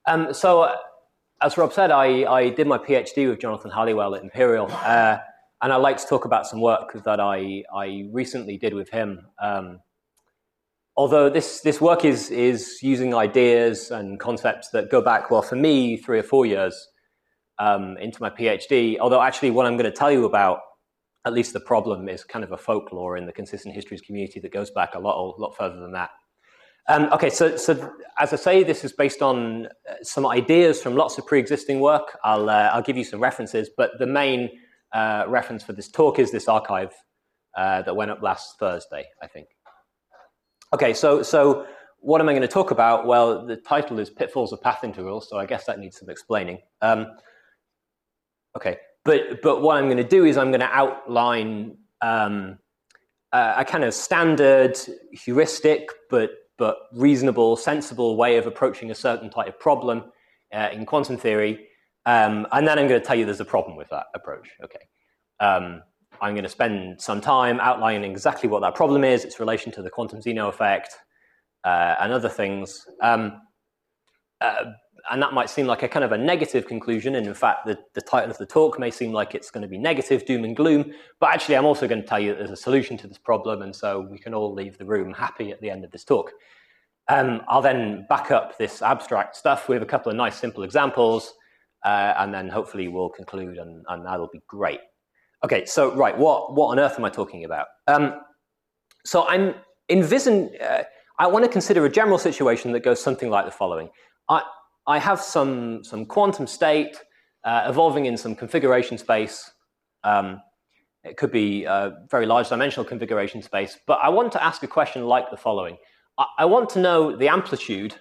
As Rob said, I did my PhD with Jonathan Halliwell at Imperial, and I'd like to talk about some work that I recently did with him. Although this work is using ideas and concepts that go back, well, for me, 3 or 4 years into my PhD, although actually what I'm going to tell you about, at least the problem, is kind of a folklore in the consistent histories community that goes back a lot further than that. Okay, so as I say, this is based on some ideas from lots of pre-existing work. I'll give you some references, but the main reference for this talk is this archive that went up last Thursday, I think. Okay, so what am I going to talk about? Well, the title is Pitfalls of Path Integrals, so I guess that needs some explaining. Okay, but what I'm going to do is I'm going to outline a kind of standard, heuristic, but reasonable, sensible way of approaching a certain type of problem in quantum theory. And then I'm going to tell you there's a problem with that approach. Okay. I'm going to spend some time outlining exactly what that problem is, its relation to the quantum Zeno effect, and other things. And that might seem like a kind of a negative conclusion. And in fact, the title of the talk may seem like it's going to be negative, doom and gloom. But actually, I'm also going to tell you that there's a solution to this problem. And so we can all leave the room happy at the end of this talk. I'll then back up this abstract stuff with a couple of nice, simple examples. And then hopefully we'll conclude, and that'll be great. Okay, so right, what on earth am I talking about? So I want to consider a general situation that goes something like the following. I have some quantum state evolving in some configuration space. It could be a very large dimensional configuration space, but I want to ask a question like the following. I want to know the amplitude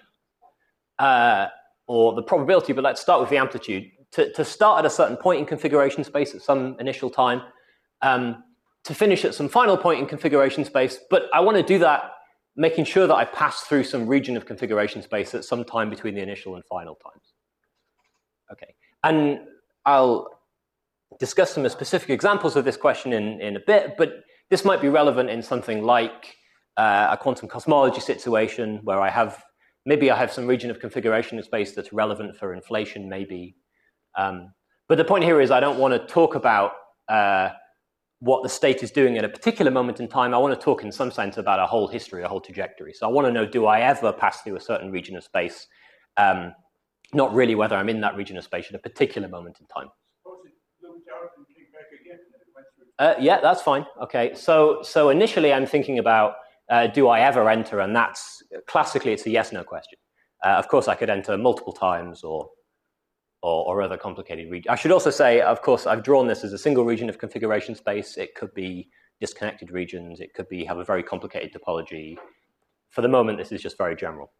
or the probability, but let's start with the amplitude, to start at a certain point in configuration space at some initial time, to finish at some final point in configuration space, but I want to do that making sure that I pass through some region of configuration space at some time between the initial and final times. Okay, and I'll discuss some specific examples of this question in a bit, but this might be relevant in something like a quantum cosmology situation where maybe I have some region of configuration space that's relevant for inflation, maybe. But the point here is I don't want to talk about what the state is doing at a particular moment in time. I want to talk in some sense about a whole history, a whole trajectory. So I want to know, do I ever pass through a certain region of space? Not really whether I'm in that region of space at a particular moment in time. Yeah, that's fine. Okay, so initially I'm thinking about, do I ever enter? And that's, classically, it's a yes-no question. Of course, I could enter multiple times or other complicated regions. I should also say, of course, I've drawn this as a single region of configuration space. It could be disconnected regions. It could have a very complicated topology. For the moment, this is just very general.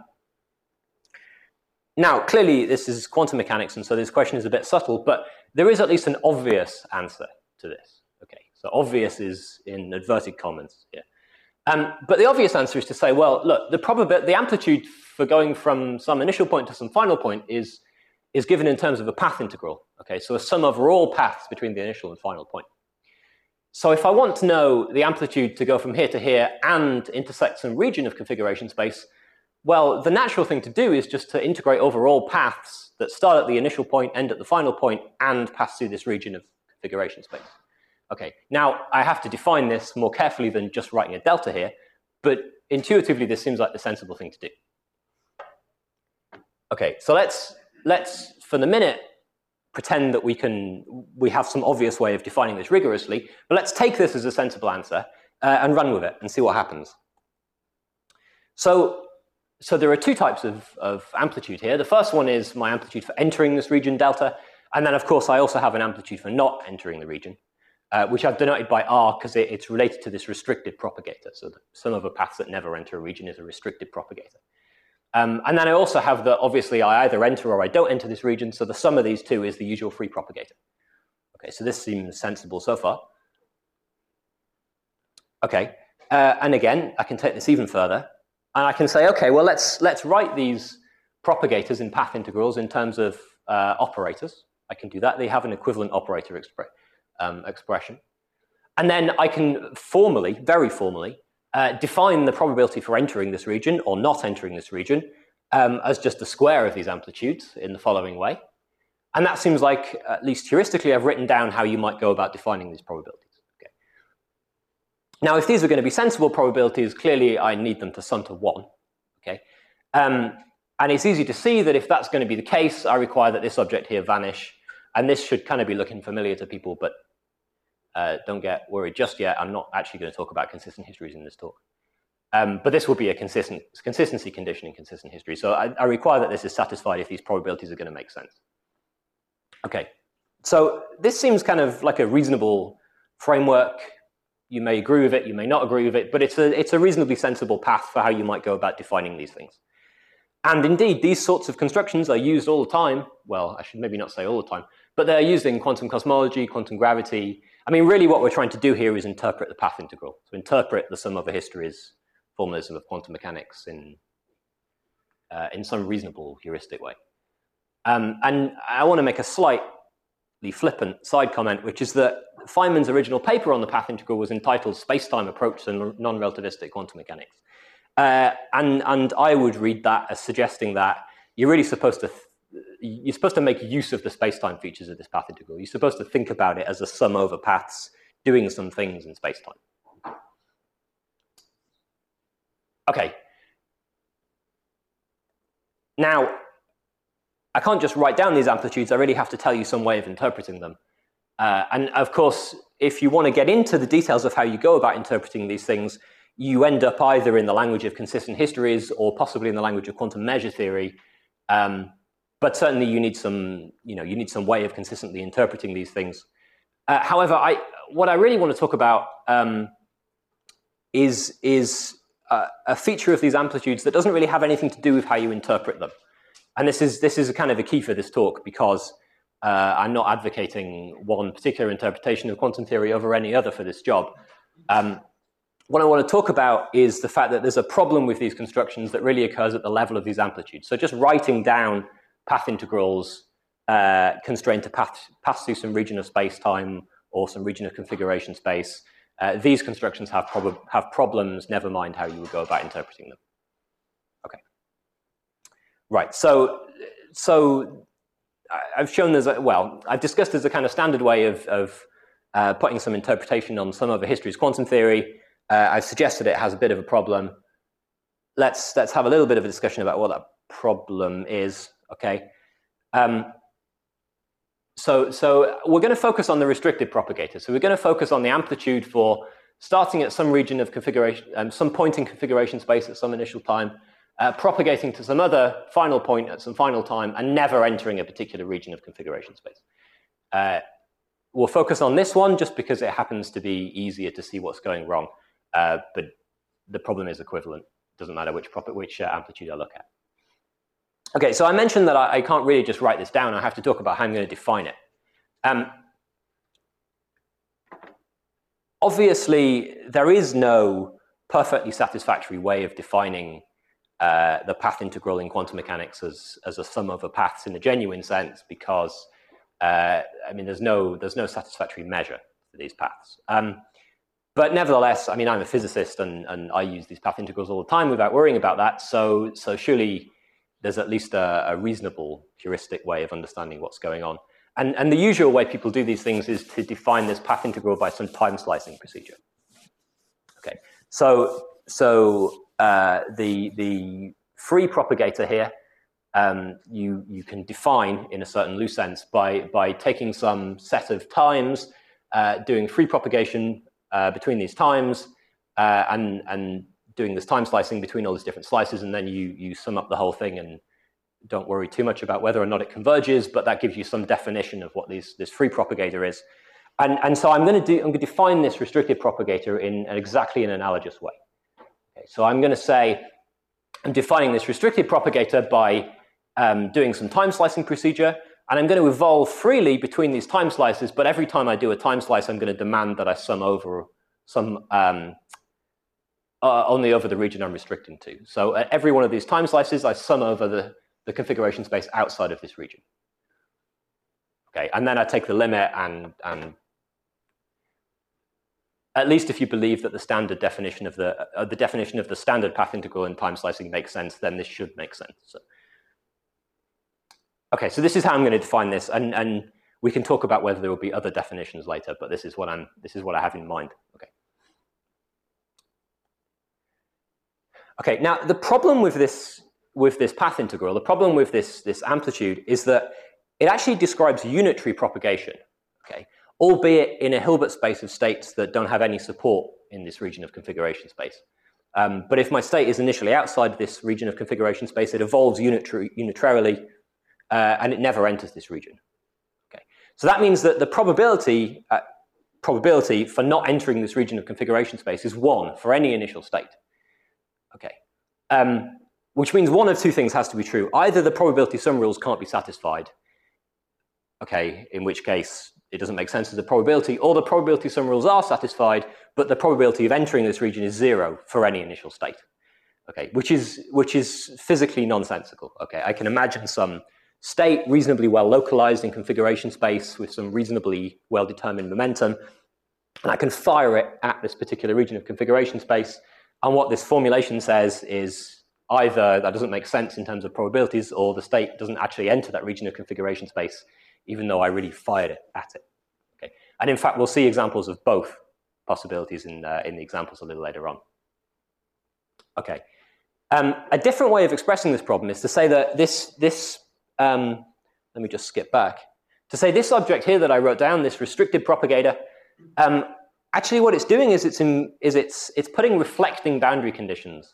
Now, clearly, this is quantum mechanics, and so this question is a bit subtle, but there is at least an obvious answer to this. Okay, so obvious is in inverted commas here. But the obvious answer is to say, well, look, the amplitude for going from some initial point to some final point is given in terms of a path integral. Okay, so a sum over all paths between the initial and final point. So if I want to know the amplitude to go from here to here and intersect some region of configuration space, well, the natural thing to do is just to integrate over all paths that start at the initial point, end at the final point, and pass through this region of configuration space. Okay, now I have to define this more carefully than just writing a delta here, but intuitively this seems like the sensible thing to do. Okay, so let's for the minute pretend that we have some obvious way of defining this rigorously, but let's take this as a sensible answer and run with it and see what happens. So there are two types of amplitude here. The first one is my amplitude for entering this region delta, and then of course I also have an amplitude for not entering the region, which I've denoted by R because it's related to this restricted propagator. So the sum of the paths that never enter a region is a restricted propagator. And then I also have obviously I either enter or I don't enter this region, so the sum of these two is the usual free propagator. Okay, so this seems sensible so far. Okay, and again, I can take this even further, and I can say, okay, well, let's write these propagators in path integrals in terms of operators. I can do that. They have an equivalent operator expression. And then I can very formally, define the probability for entering this region or not entering this region as just a square of these amplitudes in the following way. And that seems like, at least heuristically, I've written down how you might go about defining these probabilities. Okay. Now, if these are going to be sensible probabilities, clearly I need them to sum to 1. Okay. And it's easy to see that if that's going to be the case, I require that this object here vanish. And this should kind of be looking familiar to people, but don't get worried just yet. I'm not actually going to talk about consistent histories in this talk. But this will be a consistency condition in consistent history. So I require that this is satisfied if these probabilities are going to make sense. Okay, so this seems kind of like a reasonable framework. You may agree with it, you may not agree with it, but it's a reasonably sensible path for how you might go about defining these things. And indeed, these sorts of constructions are used all the time. Well, I should maybe not say all the time, but they're used in quantum cosmology, quantum gravity. I mean, really what we're trying to do here is interpret the path integral. So interpret the sum over history's formalism of quantum mechanics in some reasonable heuristic way. And I want to make a slightly flippant side comment, which is that Feynman's original paper on the path integral was entitled Space-Time Approach to Non-Relativistic Quantum Mechanics. And I would read that as suggesting that you're really supposed to make use of the space-time features of this path integral. You're supposed to think about it as a sum over paths doing some things in space-time. Okay. Now, I can't just write down these amplitudes. I really have to tell you some way of interpreting them. And of course, if you want to get into the details of how you go about interpreting these things, you end up either in the language of consistent histories or possibly in the language of quantum measure theory. But certainly you need some way of consistently interpreting these things. However, what I really want to talk about is a feature of these amplitudes that doesn't really have anything to do with how you interpret them. And this is a kind of a key for this talk, because I'm not advocating one particular interpretation of quantum theory over any other for this job. What I want to talk about is the fact that there's a problem with these constructions that really occurs at the level of these amplitudes. So just writing down path integrals constrained to pass through some region of space-time or some region of configuration space, these constructions have problems, never mind how you would go about interpreting them. Okay. Right, so I've shown there's I've discussed as a kind of standard way of putting some interpretation on some of the history's quantum theory. I've suggested it has a bit of a problem. Let's have a little bit of a discussion about what that problem is, okay? So we're going to focus on the restricted propagator. So we're going to focus on the amplitude for starting at some region of configuration, some point in configuration space at some initial time, propagating to some other final point at some final time, and never entering a particular region of configuration space. We'll focus on this one just because it happens to be easier to see what's going wrong. But the problem is equivalent. Doesn't matter which amplitude I look at. Okay, so I mentioned that I can't really just write this down. I have to talk about how I'm going to define it. Obviously, there is no perfectly satisfactory way of defining the path integral in quantum mechanics as a sum over paths in a genuine sense, because I mean there's no satisfactory measure for these paths. But nevertheless, I mean, I'm a physicist and I use these path integrals all the time without worrying about that. So surely there's at least a reasonable heuristic way of understanding what's going on. And the usual way people do these things is to define this path integral by some time slicing procedure. Okay, so the free propagator here, you can define in a certain loose sense by taking some set of times, doing free propagation between these times, and doing this time slicing between all these different slices, and then you sum up the whole thing and don't worry too much about whether or not it converges, but that gives you some definition of what this free propagator is. And so I'm going to define this restricted propagator in exactly an analogous way. Okay, so I'm going to say I'm defining this restricted propagator by doing some time slicing procedure, and I'm going to evolve freely between these time slices, but every time I do a time slice, I'm going to demand that I sum over only over the region I'm restricting to. So at every one of these time slices, I sum over the configuration space outside of this region. Okay, and then I take the limit and at least if you believe that the standard definition of the definition of the standard path integral in time slicing makes sense, then this should make sense. So, okay, so this is how I'm going to define this, and we can talk about whether there will be other definitions later, but this is what I have in mind. Okay. Okay, now the problem with this path integral, the problem with this amplitude is that it actually describes unitary propagation, okay, albeit in a Hilbert space of states that don't have any support in this region of configuration space. But if my state is initially outside this region of configuration space, it evolves unitarily, and it never enters this region. Okay, so that means that the probability for not entering this region of configuration space is 1 for any initial state. Okay, which means one of two things has to be true. Either the probability sum rules can't be satisfied, okay, in which case it doesn't make sense as a probability, or the probability sum rules are satisfied, but the probability of entering this region is 0 for any initial state. Okay, which is physically nonsensical. Okay, I can imagine some state reasonably well localized in configuration space with some reasonably well determined momentum, and I can fire it at this particular region of configuration space. And what this formulation says is either that doesn't make sense in terms of probabilities, or the state doesn't actually enter that region of configuration space, even though I really fired it at it. Okay, and in fact, we'll see examples of both possibilities in the examples a little later on. Okay, a different way of expressing this problem is to say that let me just skip back to say this object here that I wrote down, this restricted propagator. Actually, what it's doing is it's putting reflecting boundary conditions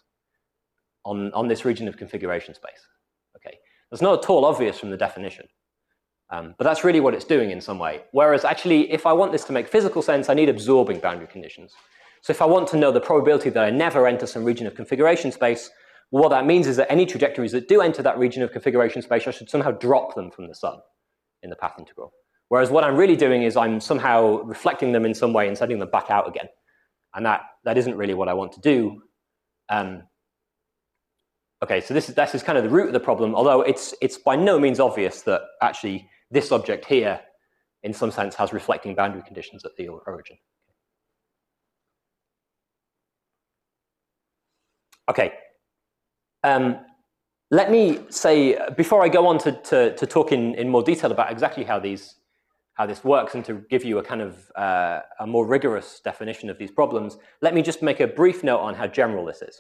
on this region of configuration space. Okay, that's not at all obvious from the definition, but that's really what it's doing in some way. Whereas actually, if I want this to make physical sense, I need absorbing boundary conditions. So if I want to know the probability that I never enter some region of configuration space, well, what that means is that any trajectories that do enter that region of configuration space, I should somehow drop them from the sum in the path integral. Whereas what I'm really doing is I'm somehow reflecting them in some way and sending them back out again. And that isn't really what I want to do. Okay, so this is kind of the root of the problem, although it's by no means obvious that actually this object here, in some sense, has reflecting boundary conditions at the origin. Okay. Let me say, before I go on to talk in more detail about exactly how this works and to give you a kind of a more rigorous definition of these problems, let me just make a brief note on how general this is.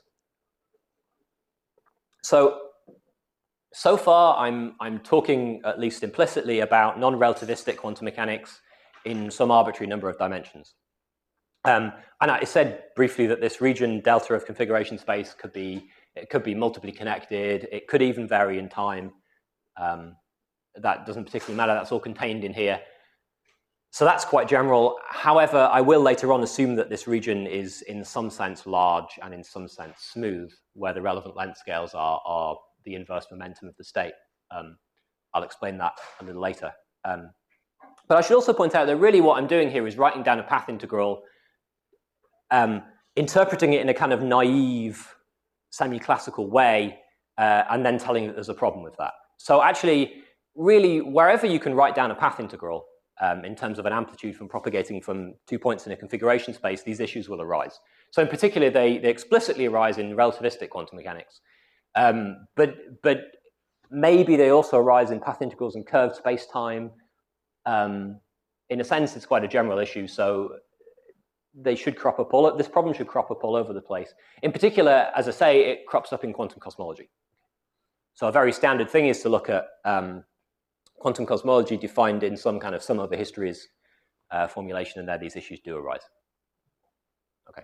So far, I'm talking, at least implicitly, about non-relativistic quantum mechanics in some arbitrary number of dimensions. And I said briefly that this region delta of configuration space could be multiply connected. It could even vary in time. That doesn't particularly matter. That's all contained in here. So that's quite general. However, I will later on assume that this region is in some sense large and in some sense smooth, where the relevant length scales are the inverse momentum of the state. I'll explain that a little later. But I should also point out that really what I'm doing here is writing down a path integral, interpreting it in a kind of naive, semi-classical way, and then telling that there's a problem with that. So actually, really, wherever you can write down a path integral, in terms of an amplitude from propagating from 2 points in a configuration space, these issues will arise. So in particular, they explicitly arise in relativistic quantum mechanics. But maybe they also arise in path integrals in curved space-time. In a sense, it's quite a general issue, so they should crop up this problem should crop up all over the place. In particular, as I say, it crops up in quantum cosmology. So a very standard thing is to look at quantum cosmology defined in some kind of sum over histories formulation, and there these issues do arise. Okay.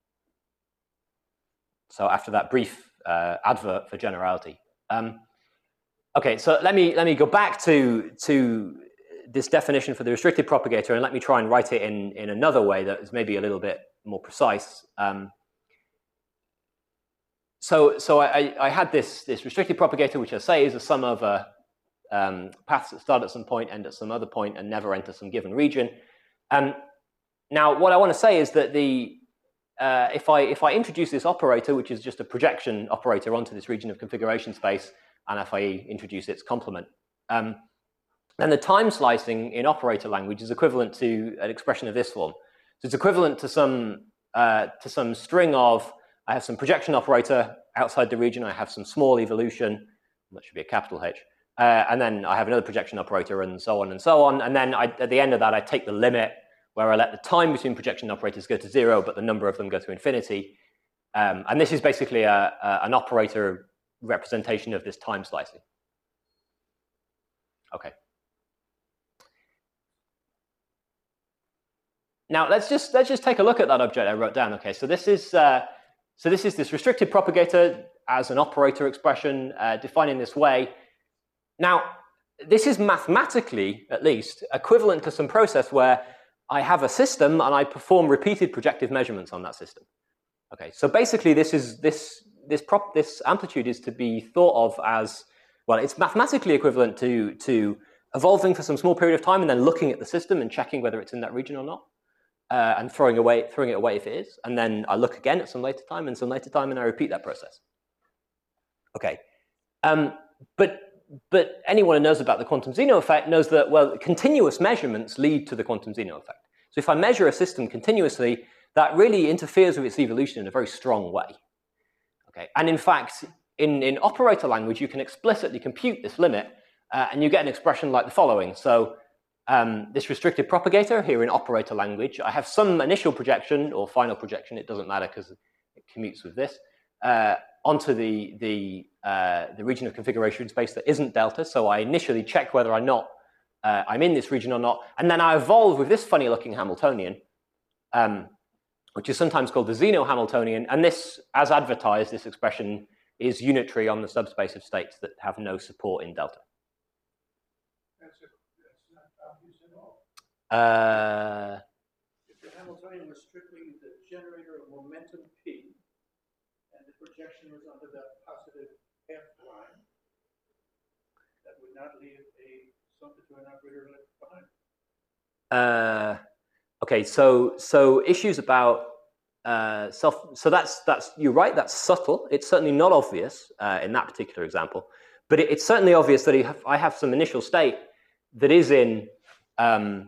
So after that brief advert for generality. Okay, so let me go back to this definition for the restricted propagator, and let me try and write it in another way that is maybe a little bit more precise. So I had this restricted propagator, which I say is a sum of paths that start at some point, end at some other point, and never enter some given region. Now, what I want to say is that if I introduce this operator, which is just a projection operator onto this region of configuration space, and if I introduce its complement, then the time slicing in operator language is equivalent to an expression of this form. So it's equivalent to some string of, I have some projection operator outside the region, I have some small evolution, that should be a capital H, and then I have another projection operator and so on, and then at the end of that I take the limit where I let the time between projection operators go to 0, but the number of them go to infinity. And this is basically an operator representation of this time slicing. Okay. Now let's just take a look at that object I wrote down. Okay, so this is this restricted propagator as an operator expression defined in this way. Now this is mathematically, at least, equivalent to some process where I have a system and I perform repeated projective measurements on that system. Okay, so basically this amplitude is to be thought of as, well, it's mathematically equivalent to evolving for some small period of time and then looking at the system and checking whether it's in that region or not, and throwing it away if it is, and then I look again at some later time and some later time and I repeat that process. Okay, but anyone who knows about the quantum Zeno effect knows that, well, continuous measurements lead to the quantum Zeno effect. So if I measure a system continuously, that really interferes with its evolution in a very strong way. Okay, and in fact, in operator language, you can explicitly compute this limit, and you get an expression like the following. So this restricted propagator here in operator language, I have some initial projection or final projection, it doesn't matter because it commutes with this, onto the region of configuration space that isn't delta. So I initially check whether or not I'm in this region or not, and then I evolve with this funny-looking Hamiltonian, which is sometimes called the Zeno-Hamiltonian, and this, as advertised, this expression is unitary on the subspace of states that have no support in delta. That's not obvious at all. If the Hamiltonian was strictly the generator of momentum P, and the projection was under that positive F line, that would not leave something to an operator left behind. Okay, so issues about so that's you're right. That's subtle. It's certainly not obvious in that particular example, but it's certainly obvious that I have some initial state that is in so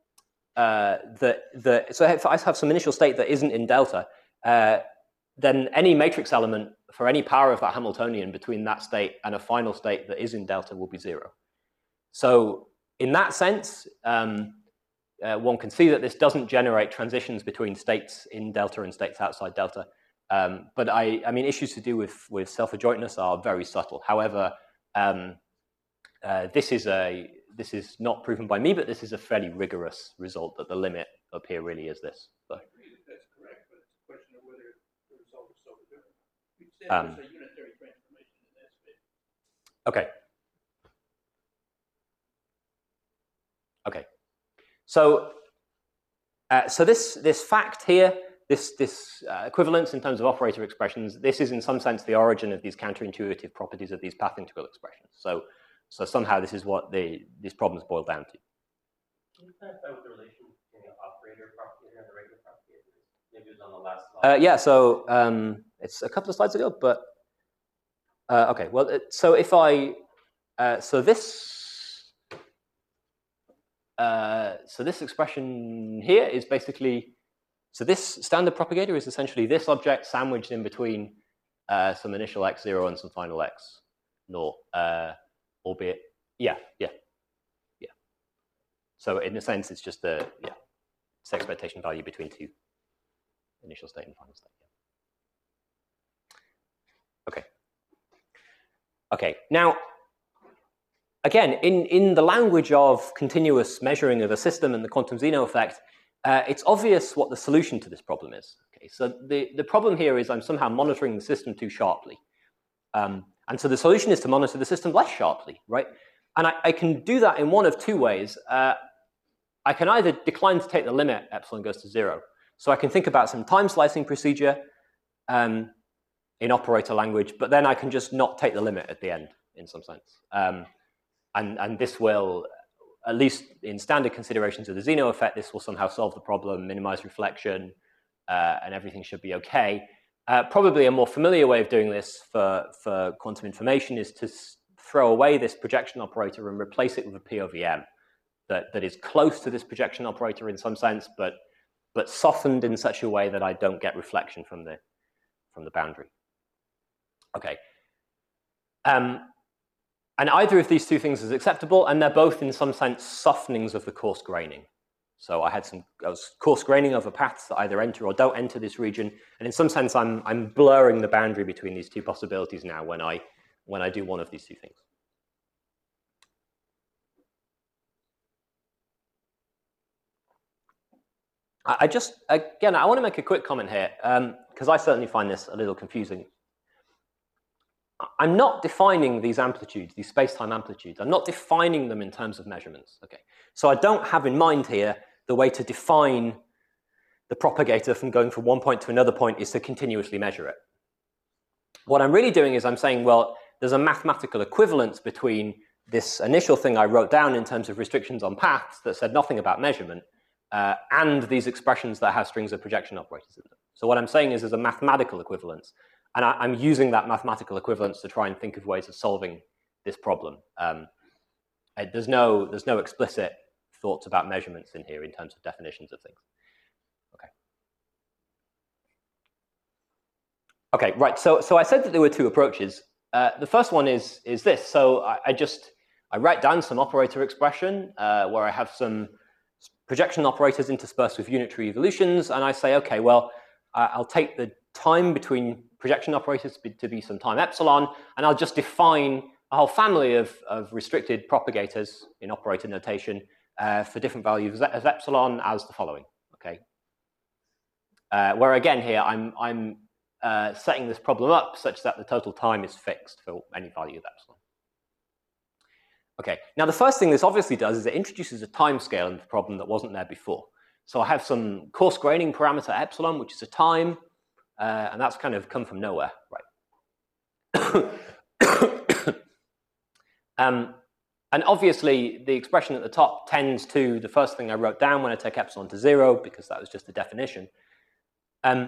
if I have some initial state that isn't in delta, then any matrix element for any power of that Hamiltonian between that state and a final state that is in delta will be 0. So in that sense, one can see that this doesn't generate transitions between states in delta and states outside delta. But I mean, issues to do with self-adjointness are very subtle. However, this is not proven by me, but this is a fairly rigorous result that the limit up here really is this. So, I agree that that's correct, but it's a question of whether the result is self-adjoint. We'd say there's a unitary transformation in that space. Okay. Okay. So, this fact here, this equivalence in terms of operator expressions, this is in some sense the origin of these counterintuitive properties of these path integral expressions. So somehow this is what these problems boil down to. Can you clarify what the relation between the operator propagator and the regular propagator is? Maybe it was on the last slide. Yeah, so it's a couple of slides ago, but okay. Well, so if I so this expression here is basically, so this standard propagator is essentially this object sandwiched in between some initial x0 and some final x0, albeit, yeah. So in a sense, it's just it's expectation value between two initial state and final state. Yeah. Okay. Now, again, in the language of continuous measuring of a system and the quantum Zeno effect, it's obvious what the solution to this problem is. Okay, so the problem here is I'm somehow monitoring the system too sharply. And so the solution is to monitor the system less sharply, right? And I can do that in one of two ways. I can either decline to take the limit, epsilon goes to 0. So I can think about some time slicing procedure in operator language, but then I can just not take the limit at the end in some sense. And this will, at least in standard considerations of the Zeno effect, this will somehow solve the problem, minimize reflection, and everything should be okay. Probably a more familiar way of doing this for quantum information is to throw away this projection operator and replace it with a P over M that is close to this projection operator in some sense, but but softened in such a way that I don't get reflection from the boundary. Okay. And either of these two things is acceptable, and they're both, in some sense, softenings of the coarse graining. So I was coarse graining over paths that either enter or don't enter this region, and in some sense, I'm blurring the boundary between these two possibilities now when I do one of these two things. I want to make a quick comment here, because I certainly find this a little confusing. I'm not defining these amplitudes, these space-time amplitudes. I'm not defining them in terms of measurements. Okay, so I don't have in mind here the way to define the propagator from going from one point to another point is to continuously measure it. What I'm really doing is I'm saying, well, there's a mathematical equivalence between this initial thing I wrote down in terms of restrictions on paths that said nothing about measurement, and these expressions that have strings of projection operators in them. So what I'm saying is there's a mathematical equivalence. And I'm using that mathematical equivalence to try and think of ways of solving this problem. There's no explicit thoughts about measurements in here in terms of definitions of things. Okay, right. So I said that there were two approaches. The first one is this. So I write down some operator expression where I have some projection operators interspersed with unitary evolutions, and I say, okay, well, I'll take the time between projection operators to be some time epsilon, and I'll just define a whole family of restricted propagators in operator notation for different values of epsilon as the following. Okay, where again here I'm setting this problem up such that the total time is fixed for any value of epsilon. Okay, now the first thing this obviously does is it introduces a time scale into the problem that wasn't there before. So I have some coarse graining parameter epsilon, which is a time. And that's kind of come from nowhere, right? And obviously, the expression at the top tends to the first thing I wrote down when I take epsilon to 0, because that was just the definition. And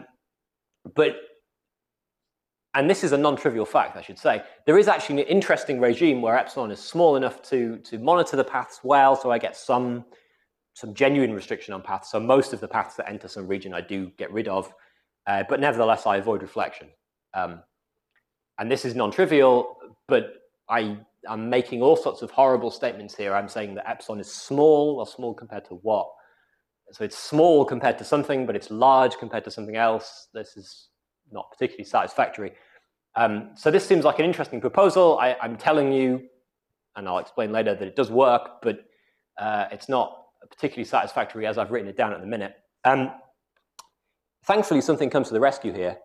this is a non-trivial fact, I should say. There is actually an interesting regime where epsilon is small enough to monitor the paths well, so I get some genuine restriction on paths. So most of the paths that enter some region I do get rid of. But nevertheless, I avoid reflection. And this is non-trivial, but I'm making all sorts of horrible statements here. I'm saying that epsilon is small. Well, small compared to what? So it's small compared to something, but it's large compared to something else. This is not particularly satisfactory. So this seems like an interesting proposal. I'm telling you, and I'll explain later, that it does work, but it's not particularly satisfactory as I've written it down at the minute. Thankfully, something comes to the rescue here,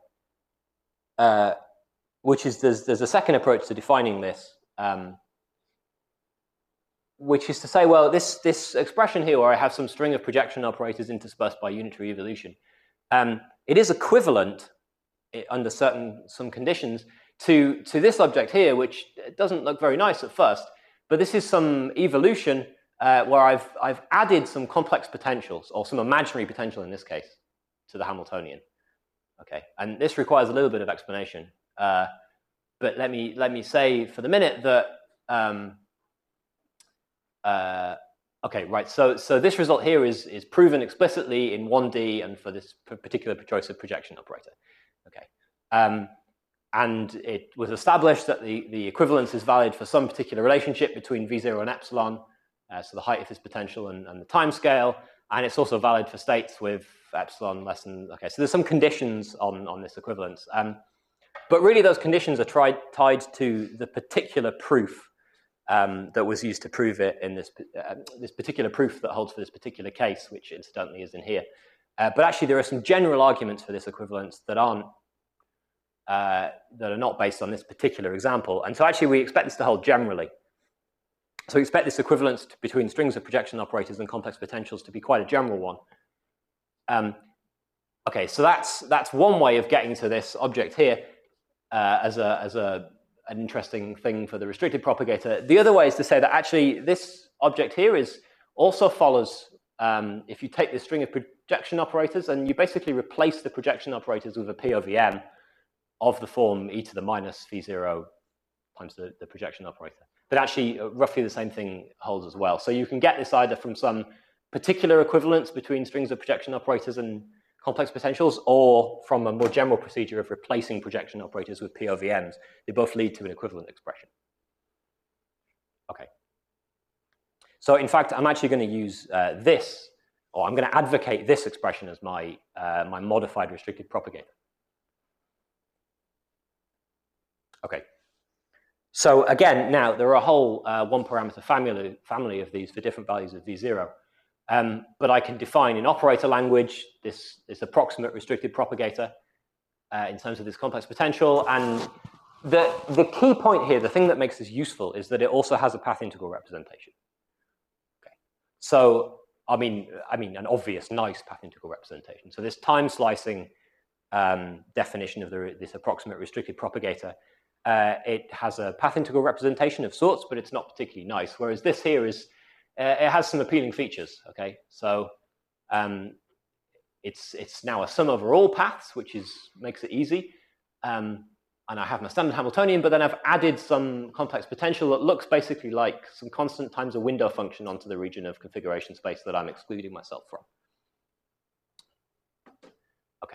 which is there's a second approach to defining this, which is to say, well, this expression here where I have some string of projection operators interspersed by unitary evolution, it is equivalent under some conditions to this object here, which doesn't look very nice at first, but this is some evolution where I've added some complex potentials, or some imaginary potential in this case, to the Hamiltonian. Okay, and this requires a little bit of explanation. But let me say for the minute that okay, right. So this result here is proven explicitly in 1D and for this particular choice of projection operator. Okay, and it was established that the equivalence is valid for some particular relationship between V0 and epsilon, so the height of this potential and the time scale, and it's also valid for states with epsilon less than. Okay, so there's some conditions on this equivalence. But really, those conditions are tied to the particular proof that was used to prove it in this particular proof that holds for this particular case, which incidentally is in here. But actually, there are some general arguments for this equivalence that are not based on this particular example. And so actually, we expect this to hold generally. So we expect this equivalence between strings of projection operators and complex potentials to be quite a general one. Okay, so that's one way of getting to this object here. As an interesting thing for the restricted propagator. The other way is to say that actually this object here also follows, if you take this string of projection operators and you basically replace the projection operators with a P over M of the form e to the minus V0 times the projection operator. But actually roughly the same thing holds as well. So you can get this either from some particular equivalence between strings of projection operators and complex potentials, or from a more general procedure of replacing projection operators with POVMs. They both lead to an equivalent expression. Okay. So in fact, I'm actually going to use this, or I'm going to advocate this expression as my, my modified restricted propagator. Okay. So again, now there are a whole one parameter family of these for different values of V0. But I can define in operator language this approximate restricted propagator in terms of this complex potential. And the key point here, the thing that makes this useful, is that it also has a path integral representation. Okay. So I mean an obvious, nice path integral representation. So this time slicing definition of this approximate restricted propagator, it has a path integral representation of sorts, but it's not particularly nice. Whereas this here is, it has some appealing features. Okay, so it's now a sum over all paths, which makes it easy. And I have my standard Hamiltonian, but then I've added some complex potential that looks basically like some constant times a window function onto the region of configuration space that I'm excluding myself from. Okay.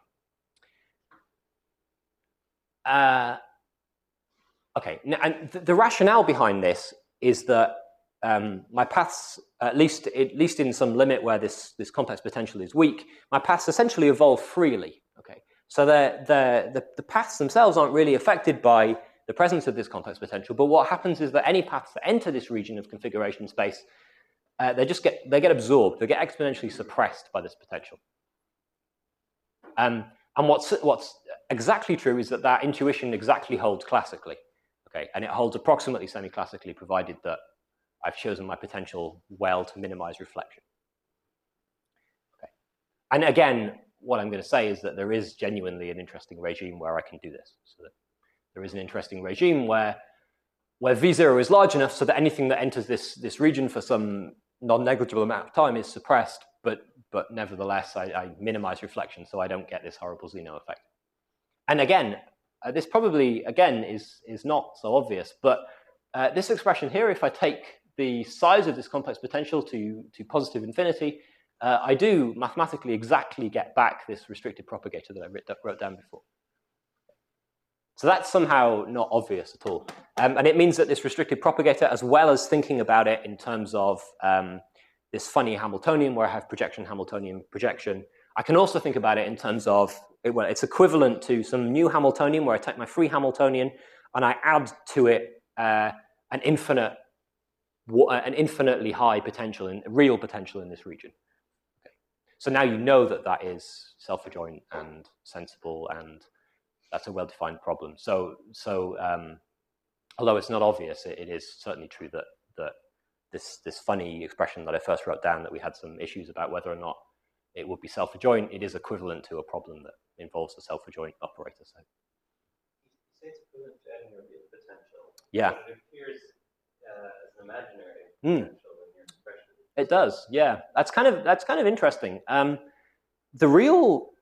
Okay, now, and the rationale behind this is that my paths, at least in some limit where this complex potential is weak, my paths essentially evolve freely. Okay, so the paths themselves aren't really affected by the presence of this complex potential. But what happens is that any paths that enter this region of configuration space, they get absorbed. They get exponentially suppressed by this potential. And what's exactly true is that intuition exactly holds classically. Okay, and it holds approximately semi-classically, provided that I've chosen my potential well to minimize reflection. Okay, and again, what I'm going to say is that there is genuinely an interesting regime where I can do this. So that there is an interesting regime where V0 is large enough so that anything that enters this region for some non-negligible amount of time is suppressed, but nevertheless I minimize reflection so I don't get this horrible Zeno effect. And again, this probably, again, is not so obvious, but this expression here, if I take the size of this complex potential to positive infinity, I do mathematically exactly get back this restricted propagator that I wrote down before. So that's somehow not obvious at all. And it means that this restricted propagator, as well as thinking about it in terms of this funny Hamiltonian where I have projection, Hamiltonian, projection, I can also think about it in terms of, well, it's equivalent to some new Hamiltonian where I take my free Hamiltonian and I add to it an infinitely high potential, real potential in this region. Okay. So now you know that is self-adjoint and sensible, and that's a well-defined problem. So although it's not obvious, it is certainly true that this funny expression that I first wrote down, that we had some issues about whether or not it would be self-adjoint, it is equivalent to a problem that involves a self-adjoint operator. So You say it's equivalent to adding a real potential. Yeah. But it appears as an imaginary potential in your expression. It does, yeah. That's kind of interesting. The real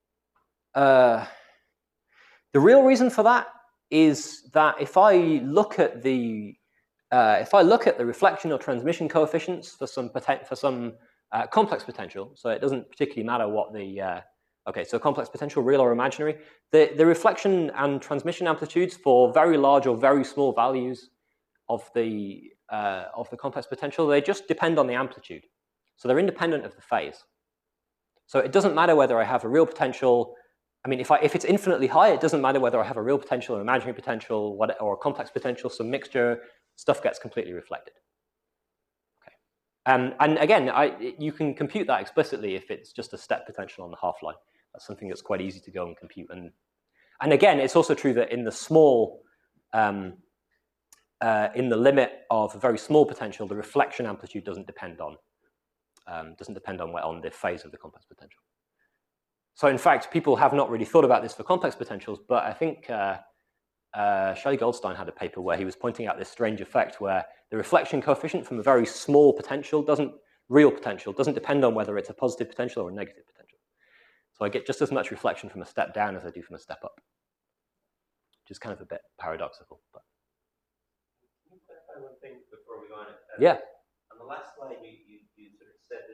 reason for that is that if I look at the reflection or transmission coefficients for some complex potential, so it doesn't particularly matter what the okay, so complex potential, real or imaginary, the reflection and transmission amplitudes for very large or very small values of the complex potential, they just depend on the amplitude. So they're independent of the phase. So it doesn't matter whether I have a real potential. I mean, if it's infinitely high, it doesn't matter whether I have a real potential or imaginary potential or a complex potential, some mixture, stuff gets completely reflected. Okay. And again, you can compute that explicitly if it's just a step potential on the half-line. That's something that's quite easy to go and compute. And again, it's also true that in the small, in the limit of a very small potential, the reflection amplitude doesn't depend on the phase of the complex potential. So in fact, people have not really thought about this for complex potentials, but I think Shelley Goldstein had a paper where he was pointing out this strange effect where the reflection coefficient from a very small potential real potential doesn't depend on whether it's a positive potential or a negative potential. So I get just as much reflection from a step down as I do from a step up, which is kind of a bit paradoxical. But. Can you clarify one thing before we go on? Yeah. On the last slide, you sort of said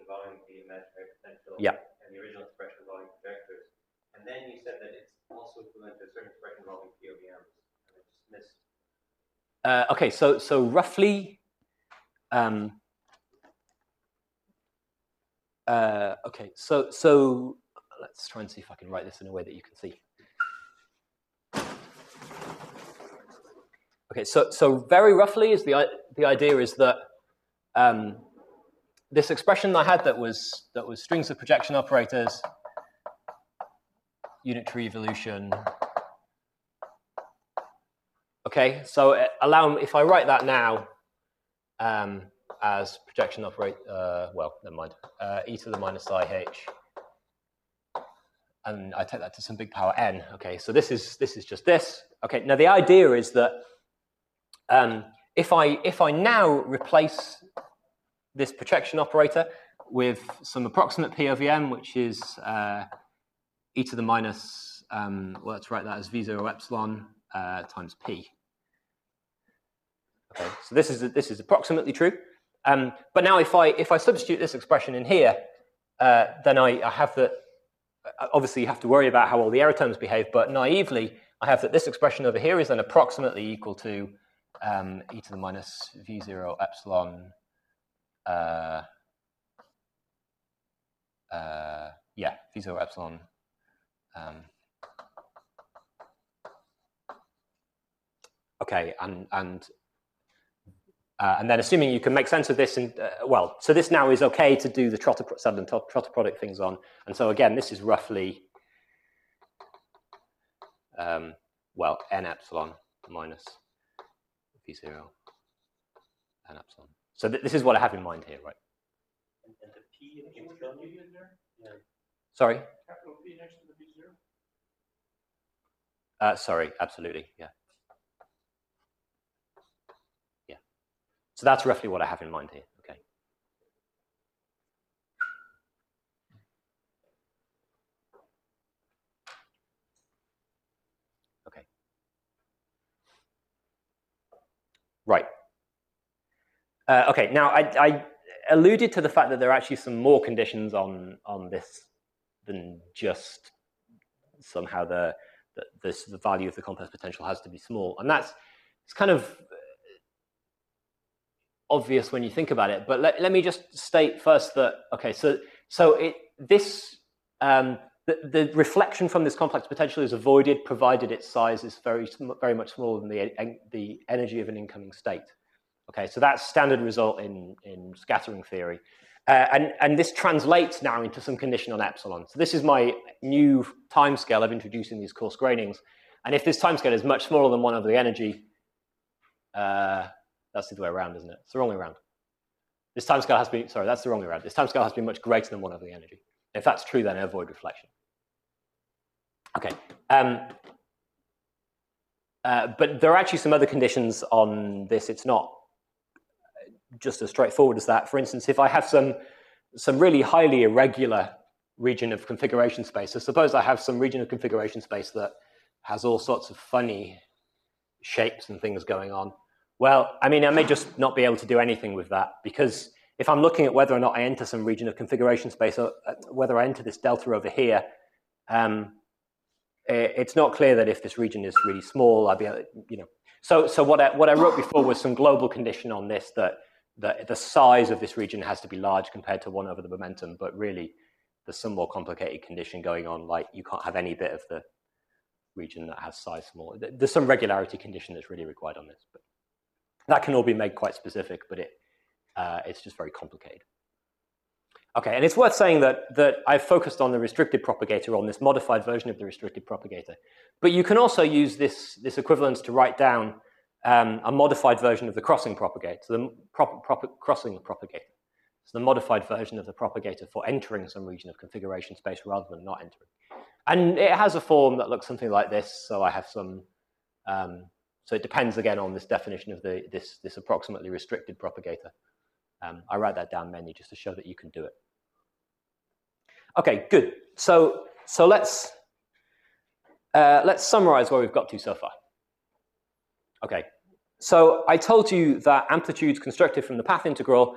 involving the imaginary potential Yeah. and the original expression involving projectors. And then you said that it's also equivalent to a certain expression involving POVMs. And I just missed. Okay, so roughly, okay, so let's try and see if I can write this in a way that you can see. Okay, so very roughly is the idea is that this expression I had that was strings of projection operators, unitary evolution. Okay, so if I write that now as projection operator, well, never mind, e to the minus IH, and I take that to some big power n. Okay, so this is just this. Okay, now the idea is that if I now replace this projection operator with some approximate POVM, which is e to the minus, well, let's write that as V0 epsilon times P. Okay, so this is approximately true. But now if I substitute this expression in here, then I have that. Obviously, you have to worry about how all the error terms behave, but naively, I have that this expression over here is then approximately equal to e to the minus V0 epsilon. Yeah, V0 epsilon. Okay, and then assuming you can make sense of this, and well, so this now is okay to do the Sutherland Trotter product things on, and so again, this is roughly well, n epsilon minus V0 n epsilon. So this is what I have in mind here, right? And the P in there? Yeah. Sorry? Capital P next to the V0? Sorry, absolutely, yeah. Yeah. So that's roughly what I have in mind here, okay. Okay. Right. Okay, now I alluded to the fact that there are actually some more conditions on this than just somehow the value of the complex potential has to be small, and it's kind of obvious when you think about it. But let me just state first that okay, so the reflection from this complex potential is avoided provided its size is very much smaller than the energy of an incoming state. Okay, so that's standard result in scattering theory. And this translates now into some condition on epsilon. So this is my new timescale of introducing these coarse grainings. And if this timescale is much smaller than 1 over the energy, that's the other way around, isn't it? It's the wrong way around. This timescale has been, sorry, that's the wrong way around. This timescale has been much greater than 1 over the energy. If that's true, then I avoid reflection. Okay. But there are actually some other conditions on this. It's not just as straightforward as that. For instance, if I have some really highly irregular region of configuration space, so suppose I have some region of configuration space that has all sorts of funny shapes and things going on. Well, I mean, I may just not be able to do anything with that, because if I'm looking at whether or not I enter some region of configuration space, or whether I enter this delta over here, it's not clear that if this region is really small, I'll be able to, you know. So what I wrote before was some global condition on this, that the size of this region has to be large compared to 1 over the momentum, but really there's some more complicated condition going on, like you can't have any bit of the region that has size small. There's some regularity condition that's really required on this, but that can all be made quite specific, but it's just very complicated. Okay, and it's worth saying that I've focused on the restricted propagator, on this modified version of the restricted propagator. But you can also use this equivalence to write down a modified version of the crossing propagator, so the crossing propagator. So the modified version of the propagator for entering some region of configuration space rather than not entering. And it has a form that looks something like this. So I have some, so it depends again on this definition of this approximately restricted propagator. I write that down manually just to show that you can do it. Okay, good. So let's summarize where we've got to so far. Okay, so I told you that amplitudes constructed from the path integral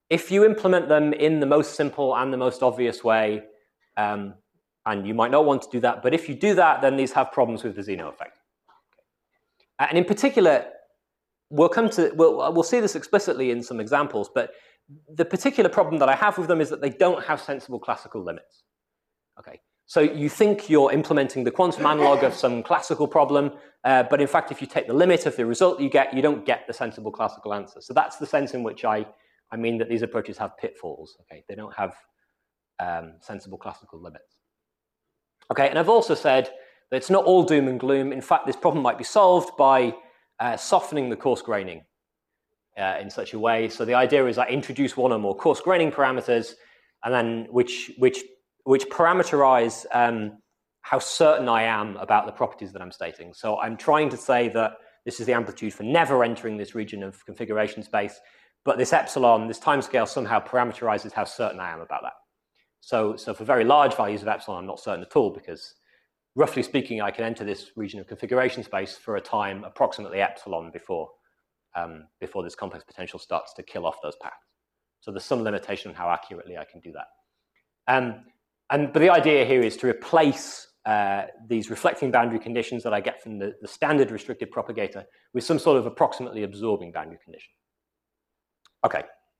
if you implement them in the most simple and the most obvious way, and you might not want to do that, but if you do that, then these have problems with the Zeno effect. And in particular, we'll see this explicitly in some examples, but the particular problem that I have with them is that they don't have sensible classical limits. Okay, so you think you're implementing the quantum analog of some classical problem, but in fact, if you take the limit of the result you get, you don't get the sensible classical answer. So that's the sense in which I mean that these approaches have pitfalls. Okay, they don't have sensible classical limits. Okay, and I've also said that it's not all doom and gloom. In fact, this problem might be solved by softening the coarse graining in such a way. So the idea is I introduce one or more coarse graining parameters, and then which parameterize how certain I am about the properties that I'm stating. So I'm trying to say that this is the amplitude for never entering this region of configuration space, but this epsilon, this timescale, somehow parameterizes how certain I am about that. So for very large values of epsilon, I'm not certain at all, because roughly speaking, I can enter this region of configuration space for a time approximately epsilon before this complex potential starts to kill off those paths. So there's some limitation on how accurately I can do that. But the idea here is to replace these reflecting boundary conditions that I get from the standard restricted propagator with some sort of approximately absorbing boundary condition. Okay.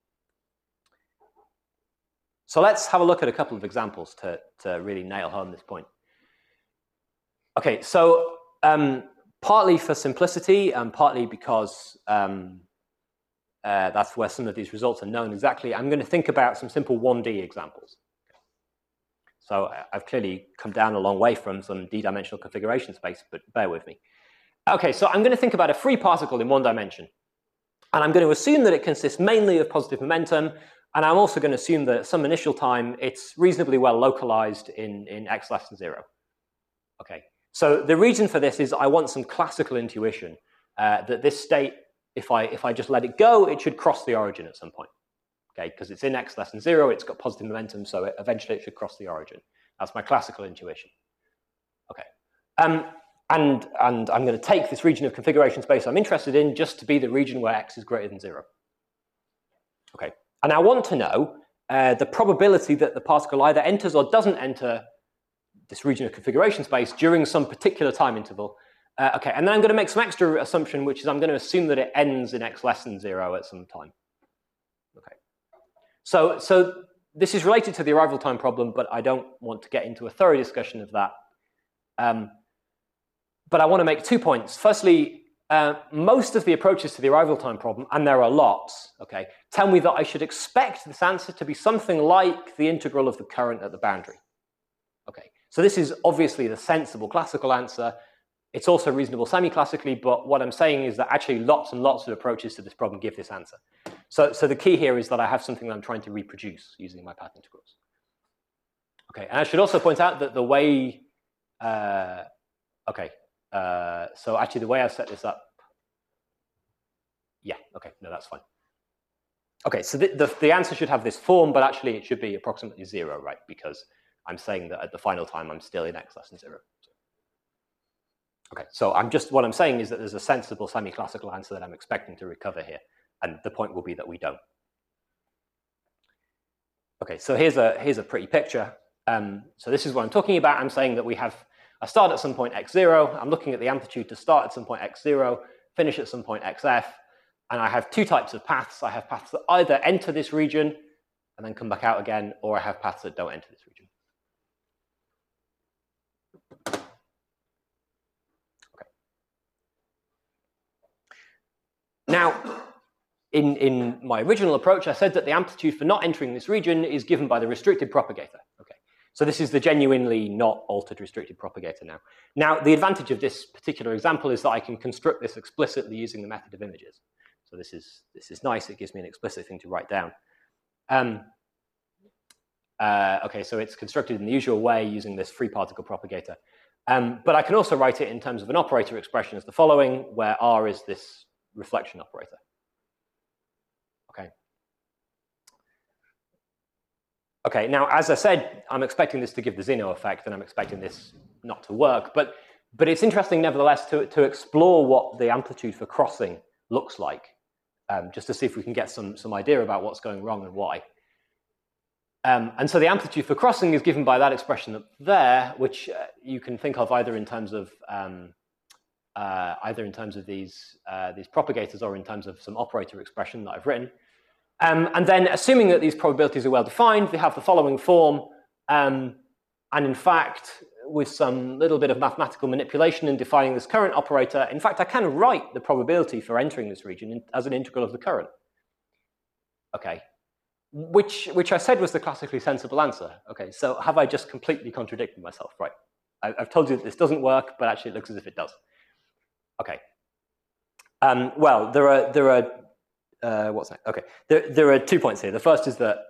So let's have a look at a couple of examples to really nail home this point. Okay, so partly for simplicity and partly because that's where some of these results are known exactly, I'm going to think about some simple 1D examples. So I've clearly come down a long way from some d-dimensional configuration space, but bear with me. Okay, so I'm going to think about a free particle in one dimension. And I'm going to assume that it consists mainly of positive momentum, and I'm also going to assume that at some initial time, it's reasonably well localized in x less than 0. Okay, so the reason for this is I want some classical intuition that this state, if I just let it go, it should cross the origin at some point. Okay, because it's in x less than 0, it's got positive momentum, so eventually it should cross the origin. That's my classical intuition. Okay, and I'm going to take this region of configuration space I'm interested in just to be the region where x is greater than 0. Okay, and I want to know the probability that the particle either enters or doesn't enter this region of configuration space during some particular time interval. Okay, and then I'm going to make some extra assumption, which is I'm going to assume that it ends in x less than 0 at some time. Okay. So this is related to the arrival time problem, but I don't want to get into a thorough discussion of that. But I want to make 2 points. Firstly, most of the approaches to the arrival time problem, and there are lots, okay, tell me that I should expect this answer to be something like the integral of the current at the boundary. Okay, so this is obviously the sensible classical answer. It's also reasonable semi-classically, but what I'm saying is that actually lots and lots of approaches to this problem give this answer. So the key here is that I have something that I'm trying to reproduce using my path integrals. Okay, and I should also point out that the way, so actually the way I've set this up, yeah, okay, no, that's fine. Okay, so the answer should have this form, but actually it should be approximately 0, right? Because I'm saying that at the final time I'm still in x less than 0. Okay, so what I'm saying is that there's a sensible semi-classical answer that I'm expecting to recover here, and the point will be that we don't. Okay, so here's a pretty picture. So this is what I'm talking about. I'm saying that I start at some point x0, I'm looking at the amplitude to start at some point x0, finish at some point xf, and I have 2 types of paths. I have paths that either enter this region and then come back out again, or I have paths that don't enter this region. Now, in my original approach, I said that the amplitude for not entering this region is given by the restricted propagator. Okay, so this is the genuinely not altered restricted propagator now. Now, the advantage of this particular example is that I can construct this explicitly using the method of images. So this is nice. It gives me an explicit thing to write down. Okay, so it's constructed in the usual way using this free particle propagator. But I can also write it in terms of an operator expression as the following, where R is this reflection operator. Okay. Okay, now, as I said, I'm expecting this to give the Zeno effect, and I'm expecting this not to work. But it's interesting, nevertheless, to explore what the amplitude for crossing looks like just to see if we can get some idea about what's going wrong and why. And so the amplitude for crossing is given by that expression up there, which you can think of either in terms of these propagators or in terms of some operator expression that I've written. And then assuming that these probabilities are well defined, they have the following form. And in fact, with some little bit of mathematical manipulation in defining this current operator, in fact, I can write the probability for entering this region as an integral of the current. Okay. Which I said was the classically sensible answer. Okay, so have I just completely contradicted myself? Right. I've told you that this doesn't work, but actually it looks as if it does. Okay. Well, there are what's that? Okay, there are 2 points here. The first is that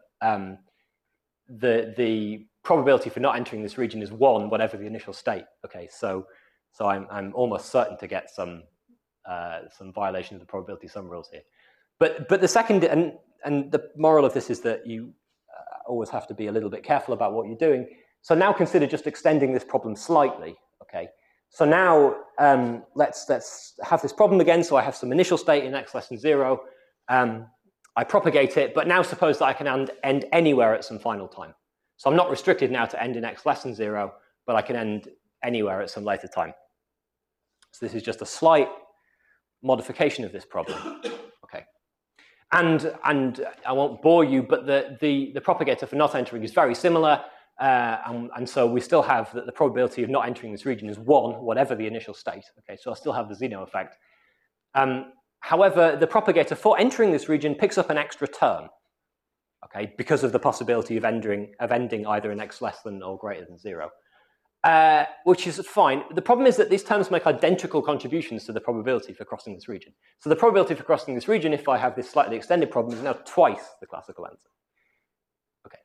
the probability for not entering this region is 1, whatever the initial state. Okay, so I'm almost certain to get some violation of the probability sum rules here. But the second and the moral of this is that you always have to be a little bit careful about what you're doing. So now consider just extending this problem slightly. Okay, so now let's have this problem again. So I have some initial state in x less than 0. I propagate it, but now suppose that I can end anywhere at some final time. So I'm not restricted now to end in x less than 0, but I can end anywhere at some later time. So this is just a slight modification of this problem. Okay. And I won't bore you, but the propagator for not entering is very similar. And so we still have that the probability of not entering this region is 1, whatever the initial state. Okay, so I still have the Zeno effect. However, the propagator for entering this region picks up an extra term, okay, because of the possibility of ending either in x less than or greater than 0, which is fine. The problem is that these terms make identical contributions to the probability for crossing this region. So the probability for crossing this region, if I have this slightly extended problem, is now twice the classical answer. Okay.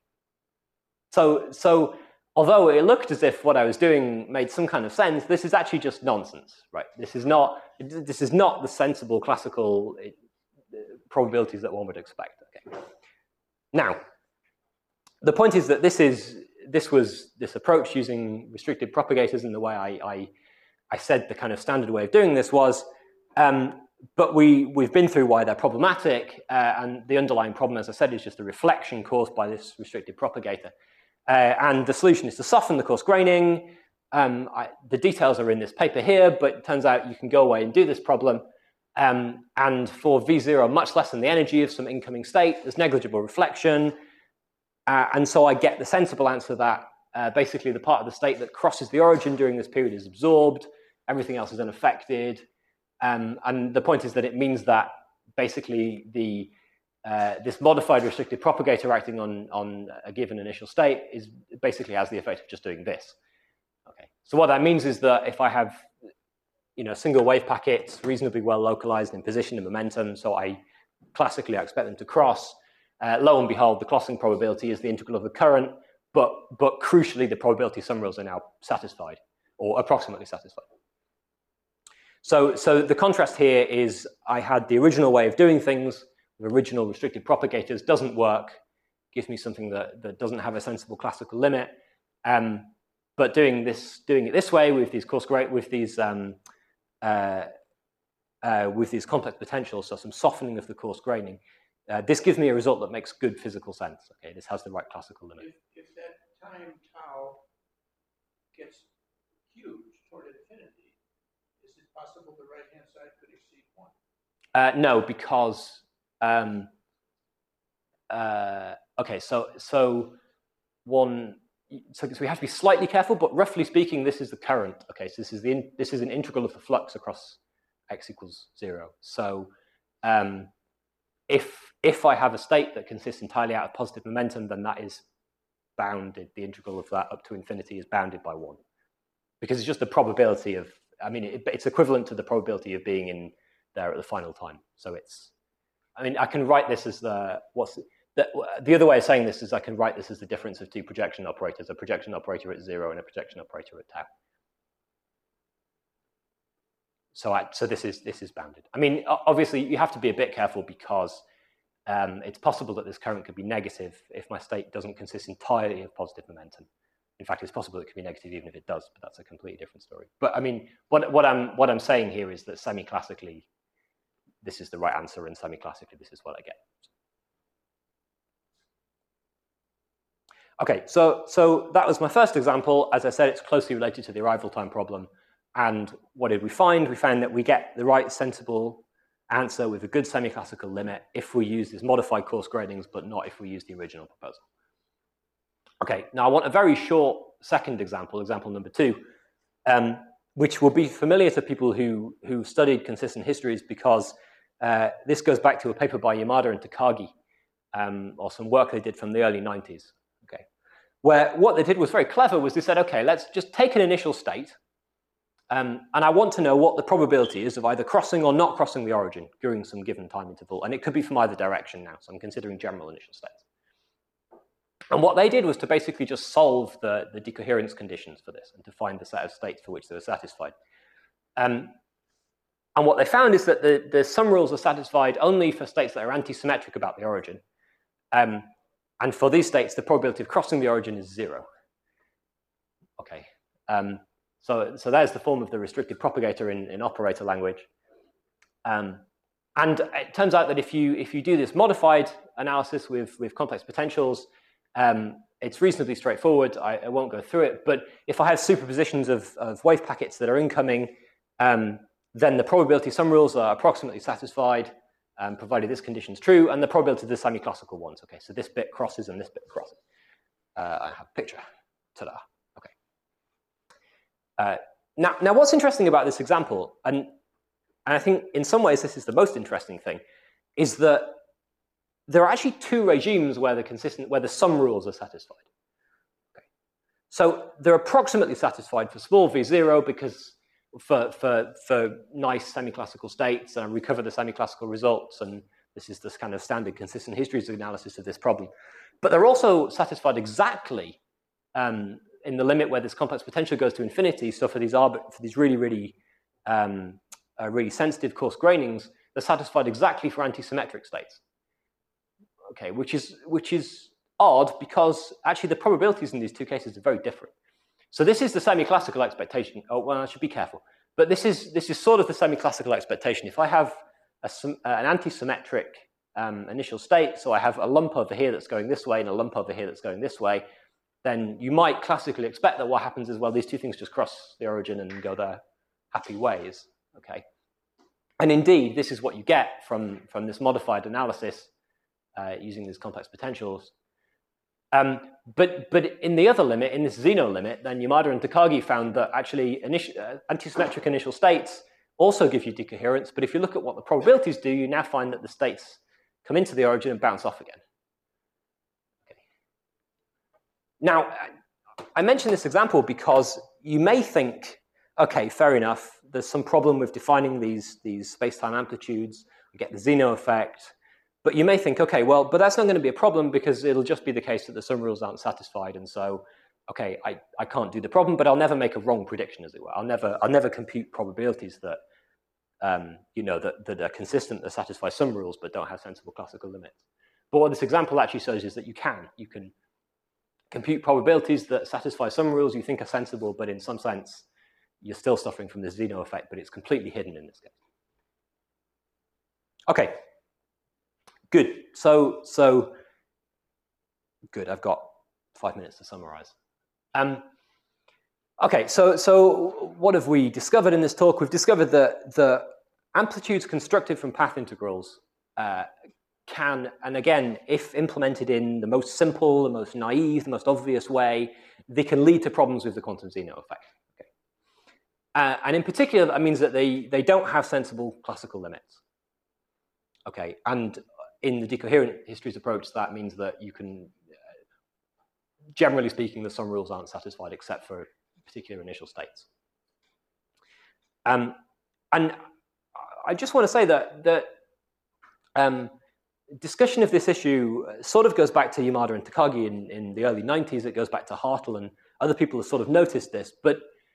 So although it looked as if what I was doing made some kind of sense, this is actually just nonsense, right? This is not the sensible classical probabilities that one would expect. Okay. Now, the point is that this approach using restricted propagators and the way I said the kind of standard way of doing this was, but we've been through why they're problematic, and the underlying problem, as I said, is just a reflection caused by this restricted propagator. And the solution is to soften the coarse graining. The details are in this paper here, but it turns out you can go away and do this problem. And for V0, much less than the energy of some incoming state, there's negligible reflection. And so I get the sensible answer that basically the part of the state that crosses the origin during this period is absorbed, everything else is unaffected. And the point is that it means that basically this modified restricted propagator acting on a given initial state is basically has the effect of just doing this. Okay. So what that means is that if I have single wave packets reasonably well localized in position and momentum, so I expect them to cross. Lo and behold, the crossing probability is the integral of the current, but crucially, the probability sum rules are now satisfied, or approximately satisfied. So the contrast here is I had the original way of doing things, the original restricted propagators doesn't work, gives me something that doesn't have a sensible classical limit. But doing it this way with these with these complex potentials, so some softening of the coarse graining, this gives me a result that makes good physical sense. Okay, this has the right classical limit. If that time tau gets huge toward infinity, is it possible the right-hand side could exceed 1? No, because okay, so we have to be slightly careful, but roughly speaking, this is the current. Okay, so this is an integral of the flux across x equals 0. So if I have a state that consists entirely out of positive momentum, then that is bounded. The integral of that up to infinity is bounded by 1, because it's just the probability of. I mean, it's equivalent to the probability of being in there at the final time. So it's. I mean, I can write this as the other way of saying this is I can write this as the difference of two projection operators: a projection operator at 0 and a projection operator at tau. So this is bounded. I mean, obviously you have to be a bit careful because it's possible that this current could be negative if my state doesn't consist entirely of positive momentum. In fact, it's possible it could be negative even if it does, but that's a completely different story. But I mean, what I'm saying here is that semi-classically, this is the right answer, and semi-classically, this is what I get. Okay, so that was my first example. As I said, it's closely related to the arrival time problem. And what did we find? We found that we get the right sensible answer with a good semi-classical limit if we use these modified coarse gradings, but not if we use the original proposal. Okay, now I want a very short second example, example number 2, which will be familiar to people who studied consistent histories, because this goes back to a paper by Yamada and Takagi, or some work they did from the early 90s. Okay, where what they did was very clever, was they said, okay, let's just take an initial state, and I want to know what the probability is of either crossing or not crossing the origin during some given time interval, and it could be from either direction now, so I'm considering general initial states. And what they did was to basically just solve the decoherence conditions for this and to find the set of states for which they were satisfied. And what they found is that the sum rules are satisfied only for states that are anti-symmetric about the origin. And for these states, the probability of crossing the origin is 0. Okay. So there's the form of the restricted propagator in operator language. And it turns out that if you do this modified analysis with complex potentials, it's reasonably straightforward. I won't go through it, but if I have superpositions of wave packets that are incoming, then the probability sum rules are approximately satisfied, provided this condition is true, and the probability of the semi-classical ones. Okay, so this bit crosses and this bit crosses. I have a picture. Ta-da. Okay. Now, what's interesting about this example, and I think in some ways this is the most interesting thing, is that there are actually 2 regimes where the sum rules are satisfied. Okay. So they're approximately satisfied for small v0 because for nice semi-classical states, and I recover the semi-classical results, and this is this kind of standard consistent histories analysis of this problem. But they're also satisfied exactly in the limit where this complex potential goes to infinity. So for these really, really, really sensitive coarse grainings, they're satisfied exactly for anti-symmetric states. Okay, which is odd, because actually the probabilities in these 2 cases are very different. So this is the semi-classical expectation. Oh, well, I should be careful. But this is sort of the semi-classical expectation. If I have an anti-symmetric initial state, so I have a lump over here that's going this way and a lump over here that's going this way, then you might classically expect that what happens is, well, these 2 things just cross the origin and go their happy ways. Okay, and indeed, this is what you get from this modified analysis using these complex potentials. But in the other limit, in this Zeno limit, then Yamada and Takagi found that actually anti-symmetric initial states also give you decoherence. But if you look at what the probabilities do, you now find that the states come into the origin and bounce off again. Okay. Now, I mention this example because you may think, okay, fair enough, there's some problem with defining these space-time amplitudes. We get the Zeno effect. But you may think, okay, well, but that's not going to be a problem because it'll just be the case that the sum rules aren't satisfied, and so, okay, I can't do the problem, but I'll never make a wrong prediction, as it were. I'll never compute probabilities that that are consistent, that satisfy sum rules, but don't have sensible classical limits. But what this example actually shows is that you can compute probabilities that satisfy sum rules you think are sensible, but in some sense, you're still suffering from the Zeno effect, but it's completely hidden in this case. Okay. Good. So good. I've got 5 minutes to summarize. Okay. So what have we discovered in this talk? We've discovered that the amplitudes constructed from path integrals can, and again, if implemented in the most simple, the most naive, the most obvious way, they can lead to problems with the quantum Zeno effect. Okay. And in particular, that means that they don't have sensible classical limits. Okay. And in the decoherent histories approach, that means that you can, generally speaking, the sum rules aren't satisfied except for particular initial states. And I just want to say that discussion of this issue sort of goes back to Yamada and Takagi in the early 90s. It goes back to Hartle, and other people have sort of noticed this. But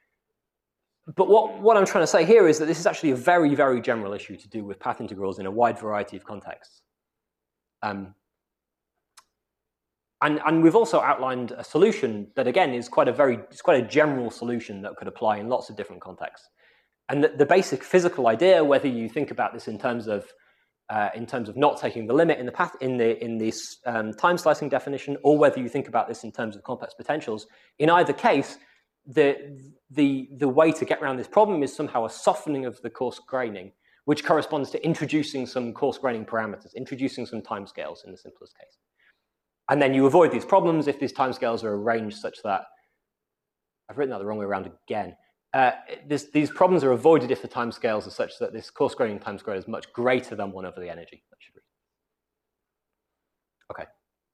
what I'm trying to say here is that this is actually a very, very general issue to do with path integrals in a wide variety of contexts. And we've also outlined a solution that, again, is quite a general solution that could apply in lots of different contexts. And the basic physical idea, whether you think about this in terms of not taking the limit in the path in this time slicing definition, or whether you think about this in terms of complex potentials, in either case, the way to get around this problem is somehow a softening of the coarse graining, which corresponds to introducing some coarse graining parameters, introducing some timescales in the simplest case. And then you avoid these problems if these timescales are arranged such that, I've written that the wrong way around again. These problems are avoided if the timescales are such that this coarse graining time squared is much greater than 1 over the energy. That should read. Okay.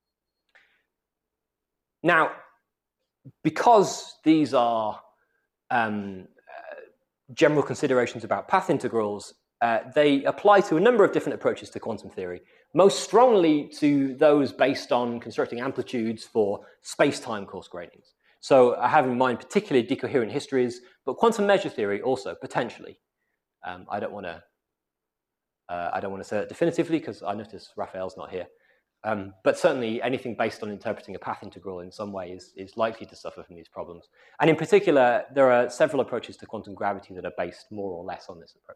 Now, because these are general considerations about path integrals, they apply to a number of different approaches to quantum theory, most strongly to those based on constructing amplitudes for space-time coarse grainings. So I have in mind particularly decoherent histories, but quantum measure theory also, potentially. I don't want to say that definitively because I notice Raphael's not here. But certainly anything based on interpreting a path integral in some way is likely to suffer from these problems. And in particular, there are several approaches to quantum gravity that are based more or less on this approach.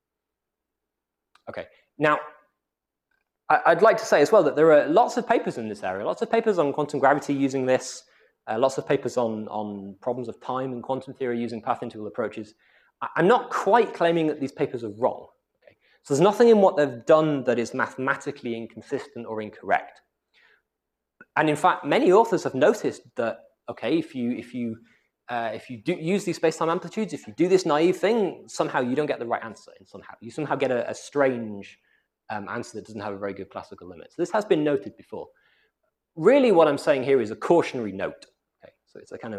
Okay, now, I'd like to say as well that there are lots of papers in this area, lots of papers on quantum gravity using this, lots of papers on problems of time and quantum theory using path integral approaches. I'm not quite claiming that these papers are wrong. Okay? So there's nothing in what they've done that is mathematically inconsistent or incorrect. And in fact, many authors have noticed that, okay, if you do use these space-time amplitudes, if you do this naive thing, somehow you don't get the right answer. And you somehow get a strange answer that doesn't have a very good classical limit. So this has been noted before. Really, what I'm saying here is a cautionary note. Okay, so it's a kind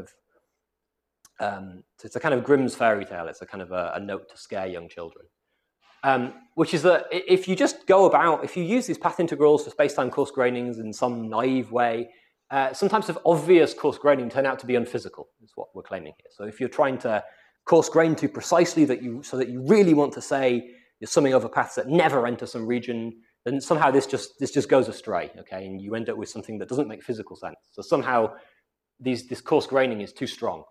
of Grimm's fairy tale. It's a kind of a note to scare young children, which is that if you just go about, if you use these path integrals for space-time coarse grainings in some naive way, some types of obvious coarse graining turn out to be unphysical. Is what we're claiming here. So if you're trying to coarse grain too precisely so that you really want to say you're summing over paths that never enter some region, then somehow this just goes astray, okay, and you end up with something that doesn't make physical sense. So somehow this coarse graining is too strong.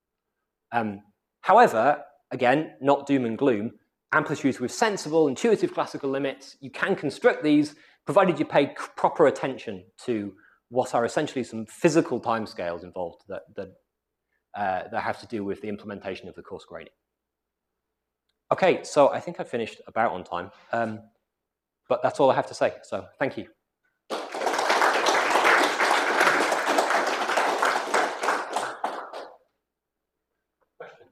However, again, not doom and gloom. Amplitudes with sensible, intuitive classical limits, you can construct these, provided you pay proper attention to what are essentially some physical timescales involved that have to do with the implementation of the coarse graining. Okay, so I think I finished about on time, but that's all I have to say, so thank you. Questions?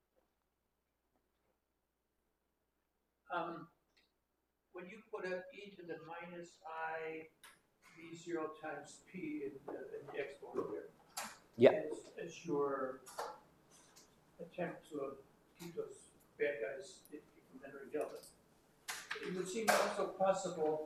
When you put up e to the minus I v0 times p in the exponent here, yeah, as your attempt to keep those bad guys from entering delta, it would seem also possible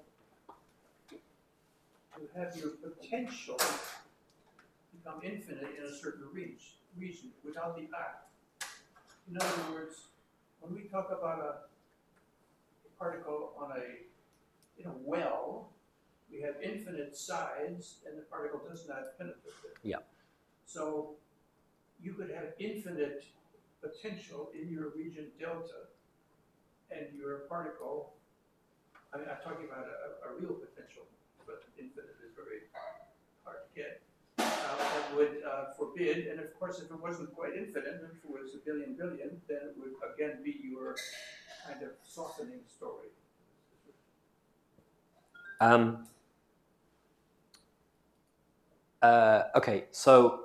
to have your potential become infinite in a certain region without the I. In other words, when we talk about a particle in a well, we have infinite sides, and the particle does not penetrate it. yeah. So you could have infinite potential in your region delta, and your particle, I mean, I'm talking about a real potential, but infinite is very hard to get, that would forbid, and of course if it wasn't quite infinite, if it was a billion, then it would again be your kind of softening story. Okay, so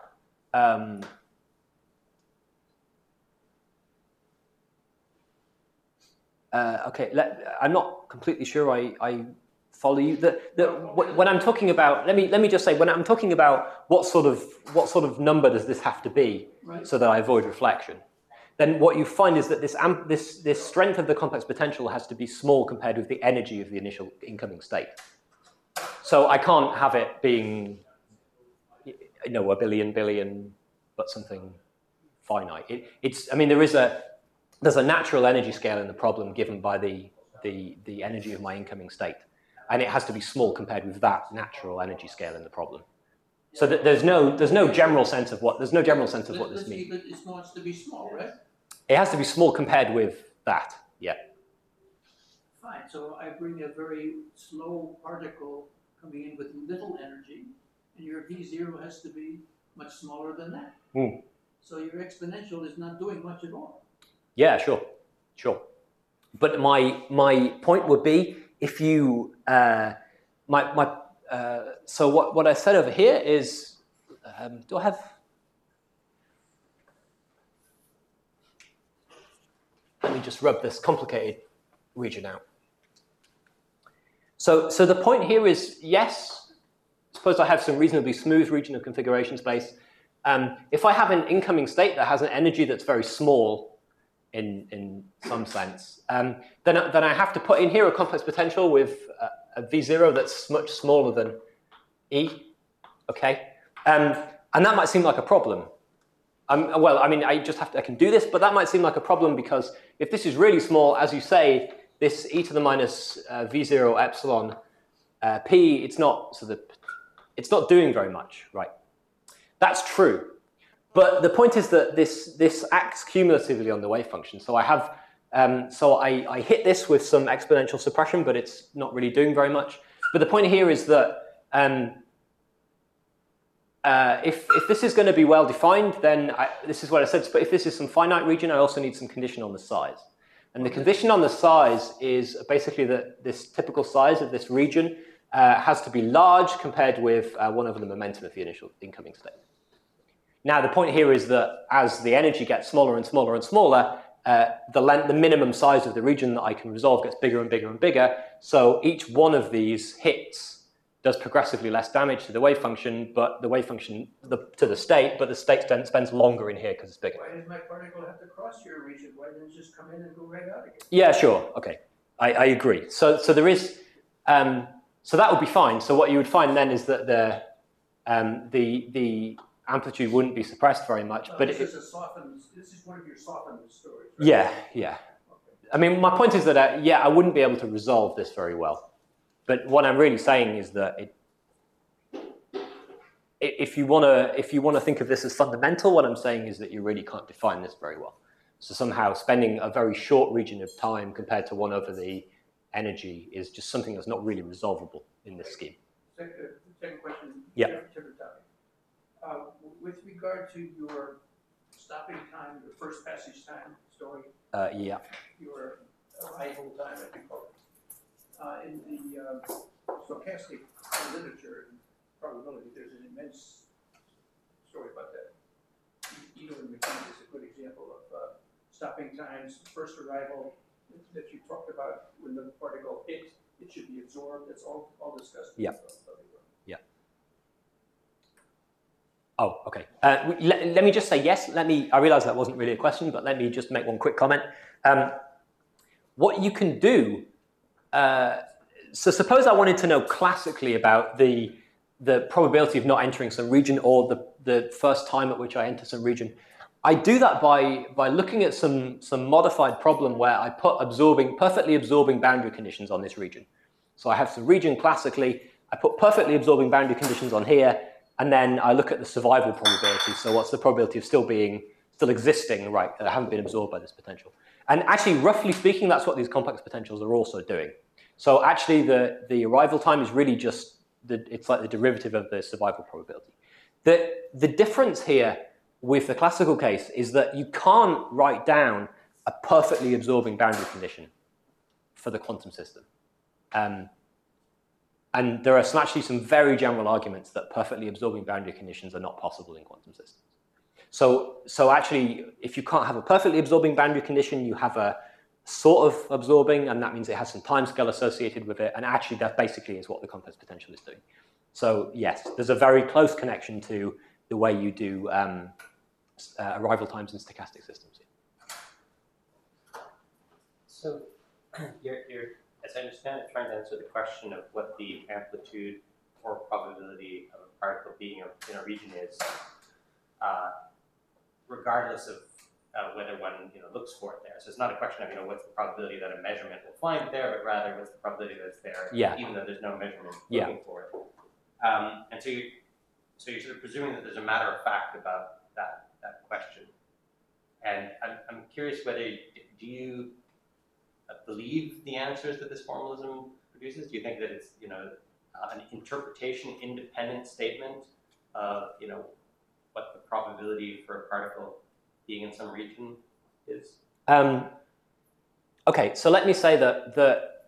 okay, I'm not completely sure I follow you. When I'm talking about, let me just say, when I'm talking about what sort of number does this have to be, right, so that I avoid reflection, then what you find is that this strength of the complex potential has to be small compared with the energy of the initial incoming state. So I can't have it being, a billion, but something finite. I mean, there's a natural energy scale in the problem given by the energy of my incoming state, and it has to be small compared with that natural energy scale in the problem. So that there's no general sense of what this means. It wants to be small, right? It has to be small compared with that, yeah. Fine, so I bring a very slow particle coming in with little energy, and your V0 has to be much smaller than that. Mm. So your exponential is not doing much at all. Yeah, sure. But my point would be, if you, so what I said over here is, do I have, let me just rub this complicated region out. So the point here is, yes, suppose I have some reasonably smooth region of configuration space. If I have an incoming state that has an energy that's very small in some sense, then I have to put in here a complex potential with a V0 that's much smaller than E, okay? And that might seem like a problem. Well, I mean, I can do this, but that might seem like a problem because if this is really small, as you say, this e to the minus V0 epsilon P, it's not doing very much, right? That's true. But the point is that this acts cumulatively on the wave function. So I have, I hit this with some exponential suppression, but it's not really doing very much. But the point here is that if this is going to be well defined, then this is what I said. But if this is some finite region, I also need some condition on the size. And the condition on the size is basically that this typical size of this region has to be large compared with 1 over the momentum of the initial incoming state. Now, the point here is that as the energy gets smaller and smaller and smaller, the minimum size of the region that I can resolve gets bigger and bigger and bigger. So each one of these hits does progressively less damage to the wave function, but the wave function to the state, but the state spends longer in here because it's bigger. Why does my particle have to cross your region? Why didn't it just come in and go right out again? Yeah, sure. Okay, I agree. So there is, so that would be fine. So what you would find then is that the amplitude wouldn't be suppressed very much. But this is one of your softened stories, right? Yeah. Okay. I mean, my point is that I wouldn't be able to resolve this very well. But what I'm really saying is that if you want to think of this as fundamental, what I'm saying is that you really can't define this very well. So somehow spending a very short region of time compared to 1 over the energy is just something that's not really resolvable in this scheme. Second question. Yeah. Different topic. With regard to your stopping time, your first passage time story. Yeah. Your arrival time, I think. In the stochastic literature and probability, there's an immense story about that. Edelin mechanics is a good example of stopping times, first arrival that you talked about when the particle hits, it should be absorbed. That's all discussed. Yeah. Yeah. Oh, okay. Let me just say yes. I realize that wasn't really a question, but let me just make one quick comment. What you can do. So suppose I wanted to know classically about the probability of not entering some region or the first time at which I enter some region. I do that by looking at some modified problem where I put perfectly absorbing boundary conditions on this region. So I have some region classically, I put perfectly absorbing boundary conditions on here, and then I look at the survival probability. So what's the probability of still existing, right, that I haven't been absorbed by this potential. And actually, roughly speaking, that's what these complex potentials are also doing. So actually, the arrival time is really just, it's like the derivative of the survival probability. The difference here with the classical case is that you can't write down a perfectly absorbing boundary condition for the quantum system. And there are actually some very general arguments that perfectly absorbing boundary conditions are not possible in quantum systems. So actually, if you can't have a perfectly absorbing boundary condition, you have a sort of absorbing, and that means it has some timescale associated with it. And actually, that basically is what the complex potential is doing. So yes, there's a very close connection to the way you do arrival times in stochastic systems. So you're, as I understand it, trying to answer the question of what the amplitude or probability of a particle being in a region is, regardless of whether one looks for it there. So it's not a question of what's the probability that a measurement will find it there, but rather what's the probability that it's there, even though there's no measurement looking for it. And so you're sort of presuming that there's a matter of fact about that question. And I'm curious whether, do you believe the answers that this formalism produces? Do you think that it's, an interpretation independent statement of, what the probability for a particle being in some region is? Okay, so let me say that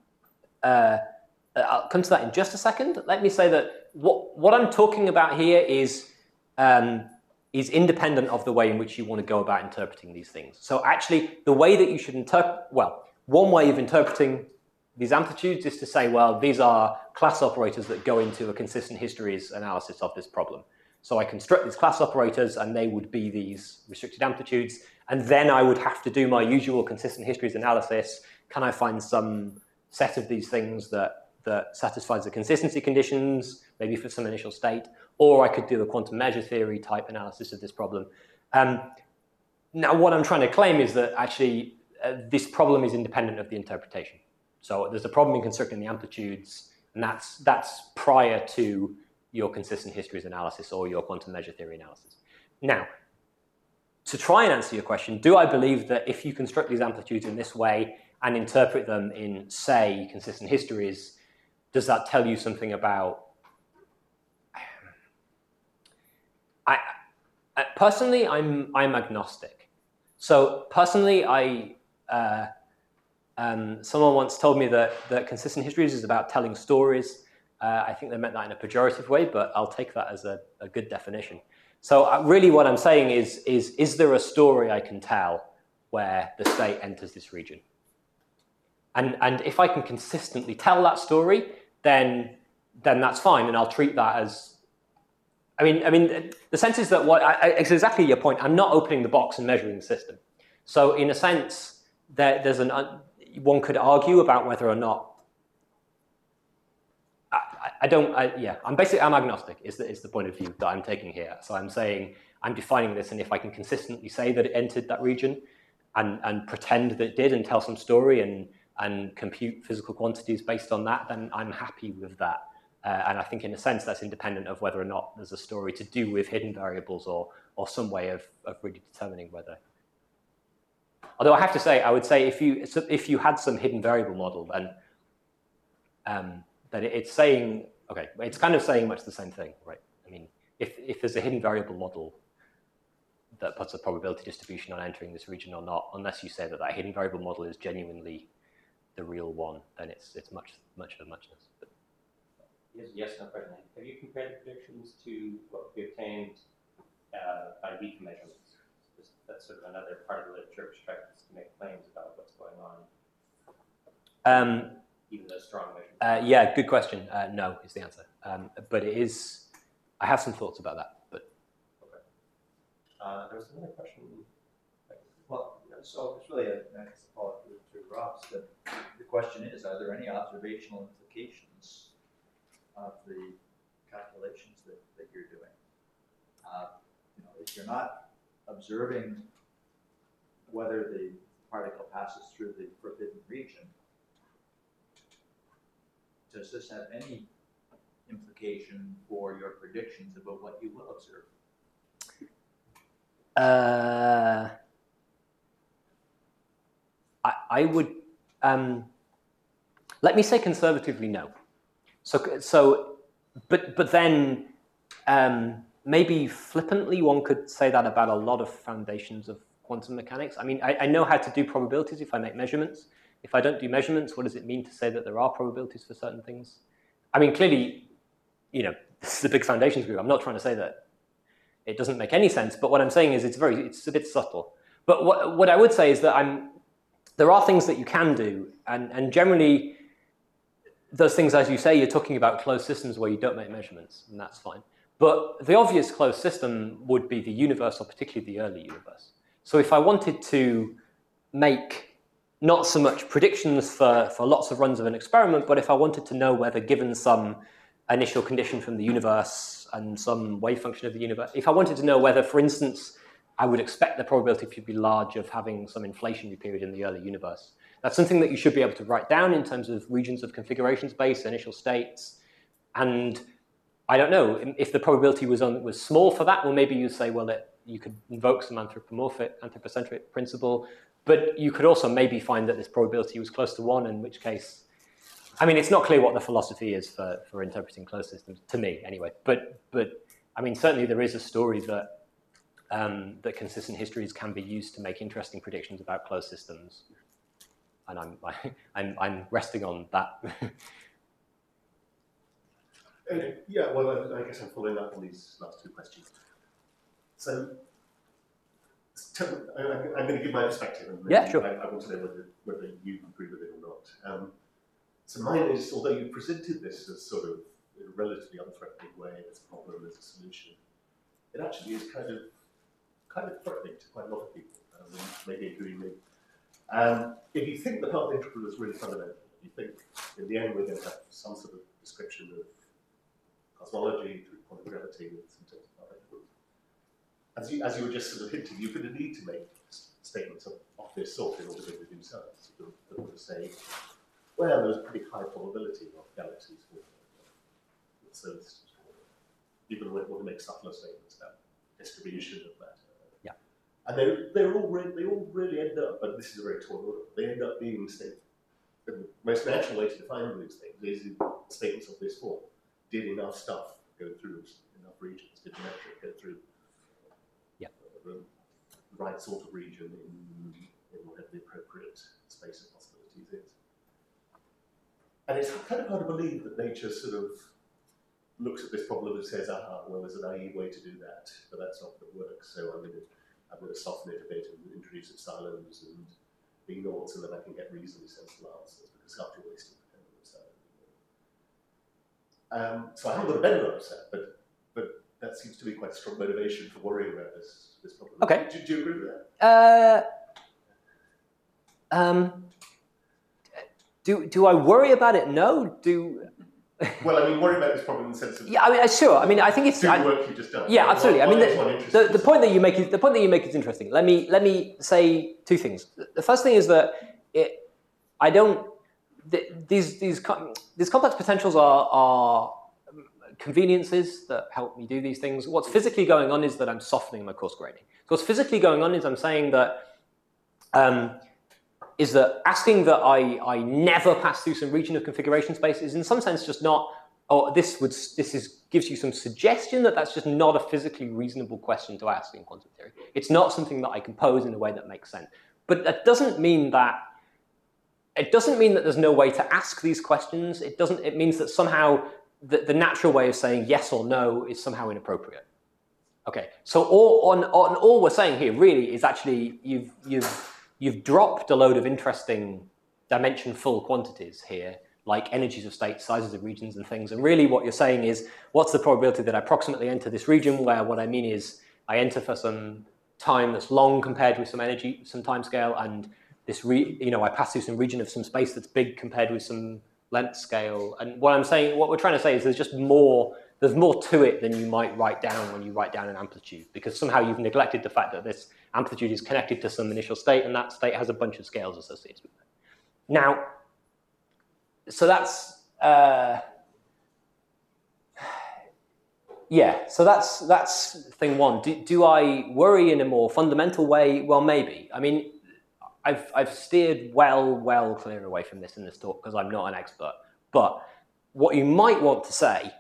I'll come to that in just a second. Let me say that what I'm talking about here is independent of the way in which you want to go about interpreting these things. So actually, the way that you should interpret, well, one way of interpreting these amplitudes is to say, well, these are class operators that go into a consistent histories analysis of this problem. So I construct these class operators, and they would be these restricted amplitudes, and then I would have to do my usual consistent histories analysis. Can I find some set of these things that satisfies the consistency conditions, maybe for some initial state, or I could do a quantum measure theory type analysis of this problem. Now, what I'm trying to claim is that actually this problem is independent of the interpretation. So there's a problem in constructing the amplitudes, and that's prior to your consistent histories analysis or your quantum measure theory analysis. Now, to try and answer your question, do I believe that if you construct these amplitudes in this way and interpret them in, say, consistent histories, does that tell you something about... Personally, I'm agnostic. So personally, someone once told me that consistent histories is about telling stories. I think they meant that in a pejorative way, but I'll take that as a good definition. So really what I'm saying is there a story I can tell where the state enters this region? And if I can consistently tell that story, then that's fine, and I'll treat that as... I mean, the sense is that it's exactly your point. I'm not opening the box and measuring the system. So in a sense, one could argue about whether or not... I'm agnostic is the point of view that I'm taking here. So I'm saying I'm defining this, and if I can consistently say that it entered that region and pretend that it did and tell some story and compute physical quantities based on that, then I'm happy with that. And I think in a sense that's independent of whether or not there's a story to do with hidden variables or some way of really determining whether... Although I have to say, I would say if you had some hidden variable model, then that it's saying, okay, it's kind of saying much the same thing, right? I mean, if there's a hidden variable model that puts a probability distribution on entering this region or not, unless you say that hidden variable model is genuinely the real one, then it's much of a muchness. But, yes, no question. Have you compared the predictions to what we obtained by weak measurements? That's sort of another part of the literature which tries to make claims about what's going on. Even those strong measurements. Yeah, good question. No is the answer. But it is... I have some thoughts about that. But okay. There was another question. Well, so it's really a follow-up to Rob's. The question is, are there any observational implications of the calculations that you're doing? If you're not observing whether the particle passes through the forbidden region, does this have any implication for your predictions about what you will observe? I would... let me say conservatively no. But then maybe flippantly one could say that about a lot of foundations of quantum mechanics. I mean, I know how to do probabilities if I make measurements. If I don't do measurements, what does it mean to say that there are probabilities for certain things? I mean, clearly, this is a big foundations group. I'm not trying to say that it doesn't make any sense, but what I'm saying is it's a bit subtle. But what I would say is that there are things that you can do, and generally, those things, as you say, you're talking about closed systems where you don't make measurements, and that's fine. But the obvious closed system would be the universe, or particularly the early universe. So if I wanted to make not so much predictions for lots of runs of an experiment, but if I wanted to know whether, given some initial condition from the universe and some wave function of the universe, if I wanted to know whether, for instance, I would expect the probability to be large of having some inflationary period in the early universe, that's something that you should be able to write down in terms of regions of configuration space, initial states, and I don't know, if the probability was small for that, well, maybe you say, well, you could invoke some anthropocentric principle, but you could also maybe find that this probability was close to 1, in which case, I mean, it's not clear what the philosophy is for interpreting closed systems, to me anyway. But I mean, certainly there is a story that that consistent histories can be used to make interesting predictions about closed systems, and I'm resting on that. Yeah, well, I guess I'm following up on these last two questions. So, I'm going to give my perspective, and yeah, sure. I want to know whether you agree with it or not. So mine is, although you presented this as sort of in a relatively unthreatening way, as a problem, as a solution, it actually is kind of threatening to quite a lot of people, maybe including me. If you think the path integral is really fundamental, you think in the end we're going to have some sort of description of cosmology through quantum gravity and some terms of path integrals. As you were just sort of hinting, you're going to need to make statements of this sort in order to do science. You're going to say, well, there's a pretty high probability of galaxies forming with solar systems. You're going to want to make subtler statements about distribution of matter. Yeah. And they all really end up, but this is a very tall order, they end up being statements. The most natural way to define these things is in statements of this form. Did enough stuff go through enough regions? Did the metric go through the right sort of region in whatever the appropriate space of possibilities is? And it's kind of hard to believe that nature sort of looks at this problem and says, well, there's a naive way to do that, but that's not going to work. So I'm going to soften it a bit and introduce epsilons and b naughts, and then I can get reasonably sensible answers, because after all, they still depend on epsilon. So I haven't got a better answer, but that seems to be quite a strong motivation for worrying about this problem. Okay. Do you agree with that? Do I worry about it? No. Well, I mean, worry about this problem in the sense of yeah. I mean, sure. I mean, I think it's the work you've just done. Yeah, absolutely. I mean, the point that you make is interesting. Let me say two things. The first thing is that these complex potentials are conveniences that help me do these things. What's physically going on is that I'm softening my coarse graining. So what's physically going on is I'm saying that asking that I never pass through some region of configuration space is in some sense just not, gives you some suggestion that that's just not a physically reasonable question to ask in quantum theory. It's not something that I can pose in a way that makes sense. But that doesn't mean that there's no way to ask these questions. It means that somehow the natural way of saying yes or no is somehow inappropriate. Okay, so all we're saying here really is actually you've dropped a load of interesting dimension-full quantities here, like energies of states, sizes of regions and things. And really what you're saying is, what's the probability that I approximately enter this region, where what I mean is I enter for some time that's long compared with some energy, some time scale, and this I pass through some region of some space that's big compared with some length scale. And what we're trying to say is there's more to it than you might write down when you write down an amplitude, because somehow you've neglected the fact that this amplitude is connected to some initial state, and that state has a bunch of scales associated with it. Now, so that's that's thing one. Do I worry in a more fundamental way? Well, maybe. I mean, I've steered well clear away from this in this talk because I'm not an expert. But what you might want to say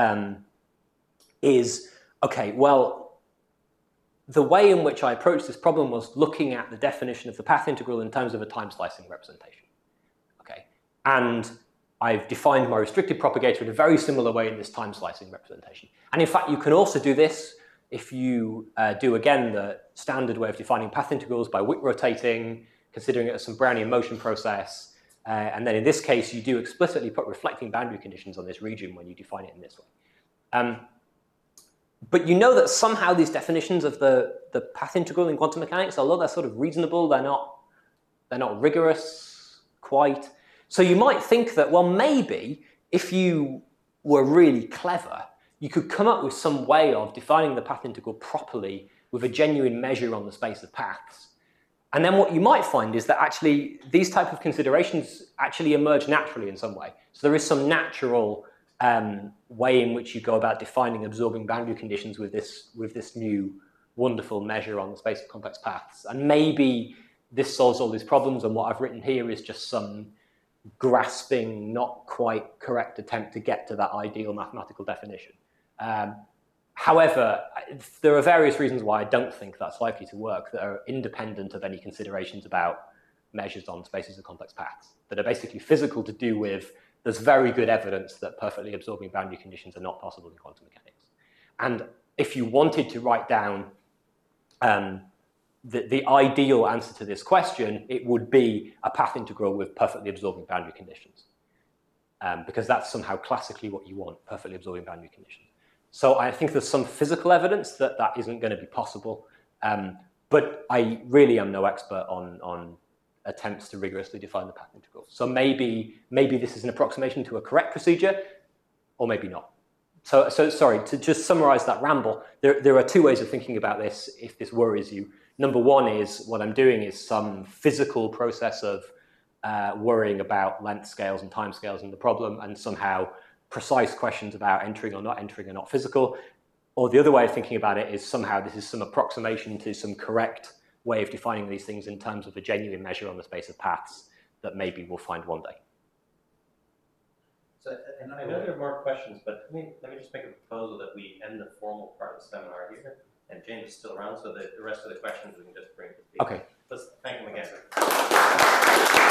is, okay, well, the way in which I approached this problem was looking at the definition of the path integral in terms of a time slicing representation. Okay, and I've defined my restricted propagator in a very similar way in this time slicing representation. And in fact, you can also do this if you do, again, the standard way of defining path integrals by Wick rotating, considering it as some Brownian motion process. And then in this case, you do explicitly put reflecting boundary conditions on this region when you define it in this way. But you know that somehow these definitions of the path integral in quantum mechanics, although they're sort of reasonable, they're not rigorous quite. So you might think that, well, maybe if you were really clever, you could come up with some way of defining the path integral properly with a genuine measure on the space of paths. And then what you might find is that actually these type of considerations actually emerge naturally in some way. So there is some natural way in which you go about defining absorbing boundary conditions with this new wonderful measure on the space of complex paths. And maybe this solves all these problems, and what I've written here is just some grasping, not quite correct attempt to get to that ideal mathematical definition. However, there are various reasons why I don't think that's likely to work that are independent of any considerations about measures on spaces of complex paths, that are basically physical to do with, there's very good evidence that perfectly absorbing boundary conditions are not possible in quantum mechanics. And if you wanted to write down the ideal answer to this question, it would be a path integral with perfectly absorbing boundary conditions, because that's somehow classically what you want, perfectly absorbing boundary conditions. So I think there's some physical evidence that that isn't going to be possible, but I really am no expert on attempts to rigorously define the path integral. So maybe this is an approximation to a correct procedure, or maybe not. So sorry, to just summarize that ramble, there are two ways of thinking about this if this worries you. Number one is what I'm doing is some physical process of worrying about length scales and time scales in the problem, and somehow precise questions about entering or not entering are not physical. Or the other way of thinking about it is somehow this is some approximation to some correct way of defining these things in terms of a genuine measure on the space of paths that maybe we'll find one day. So, and I know there are more questions, but let me just make a proposal that we end the formal part of the seminar here, and James is still around, so that the rest of the questions we can just bring to speak. Okay. Let's thank him again.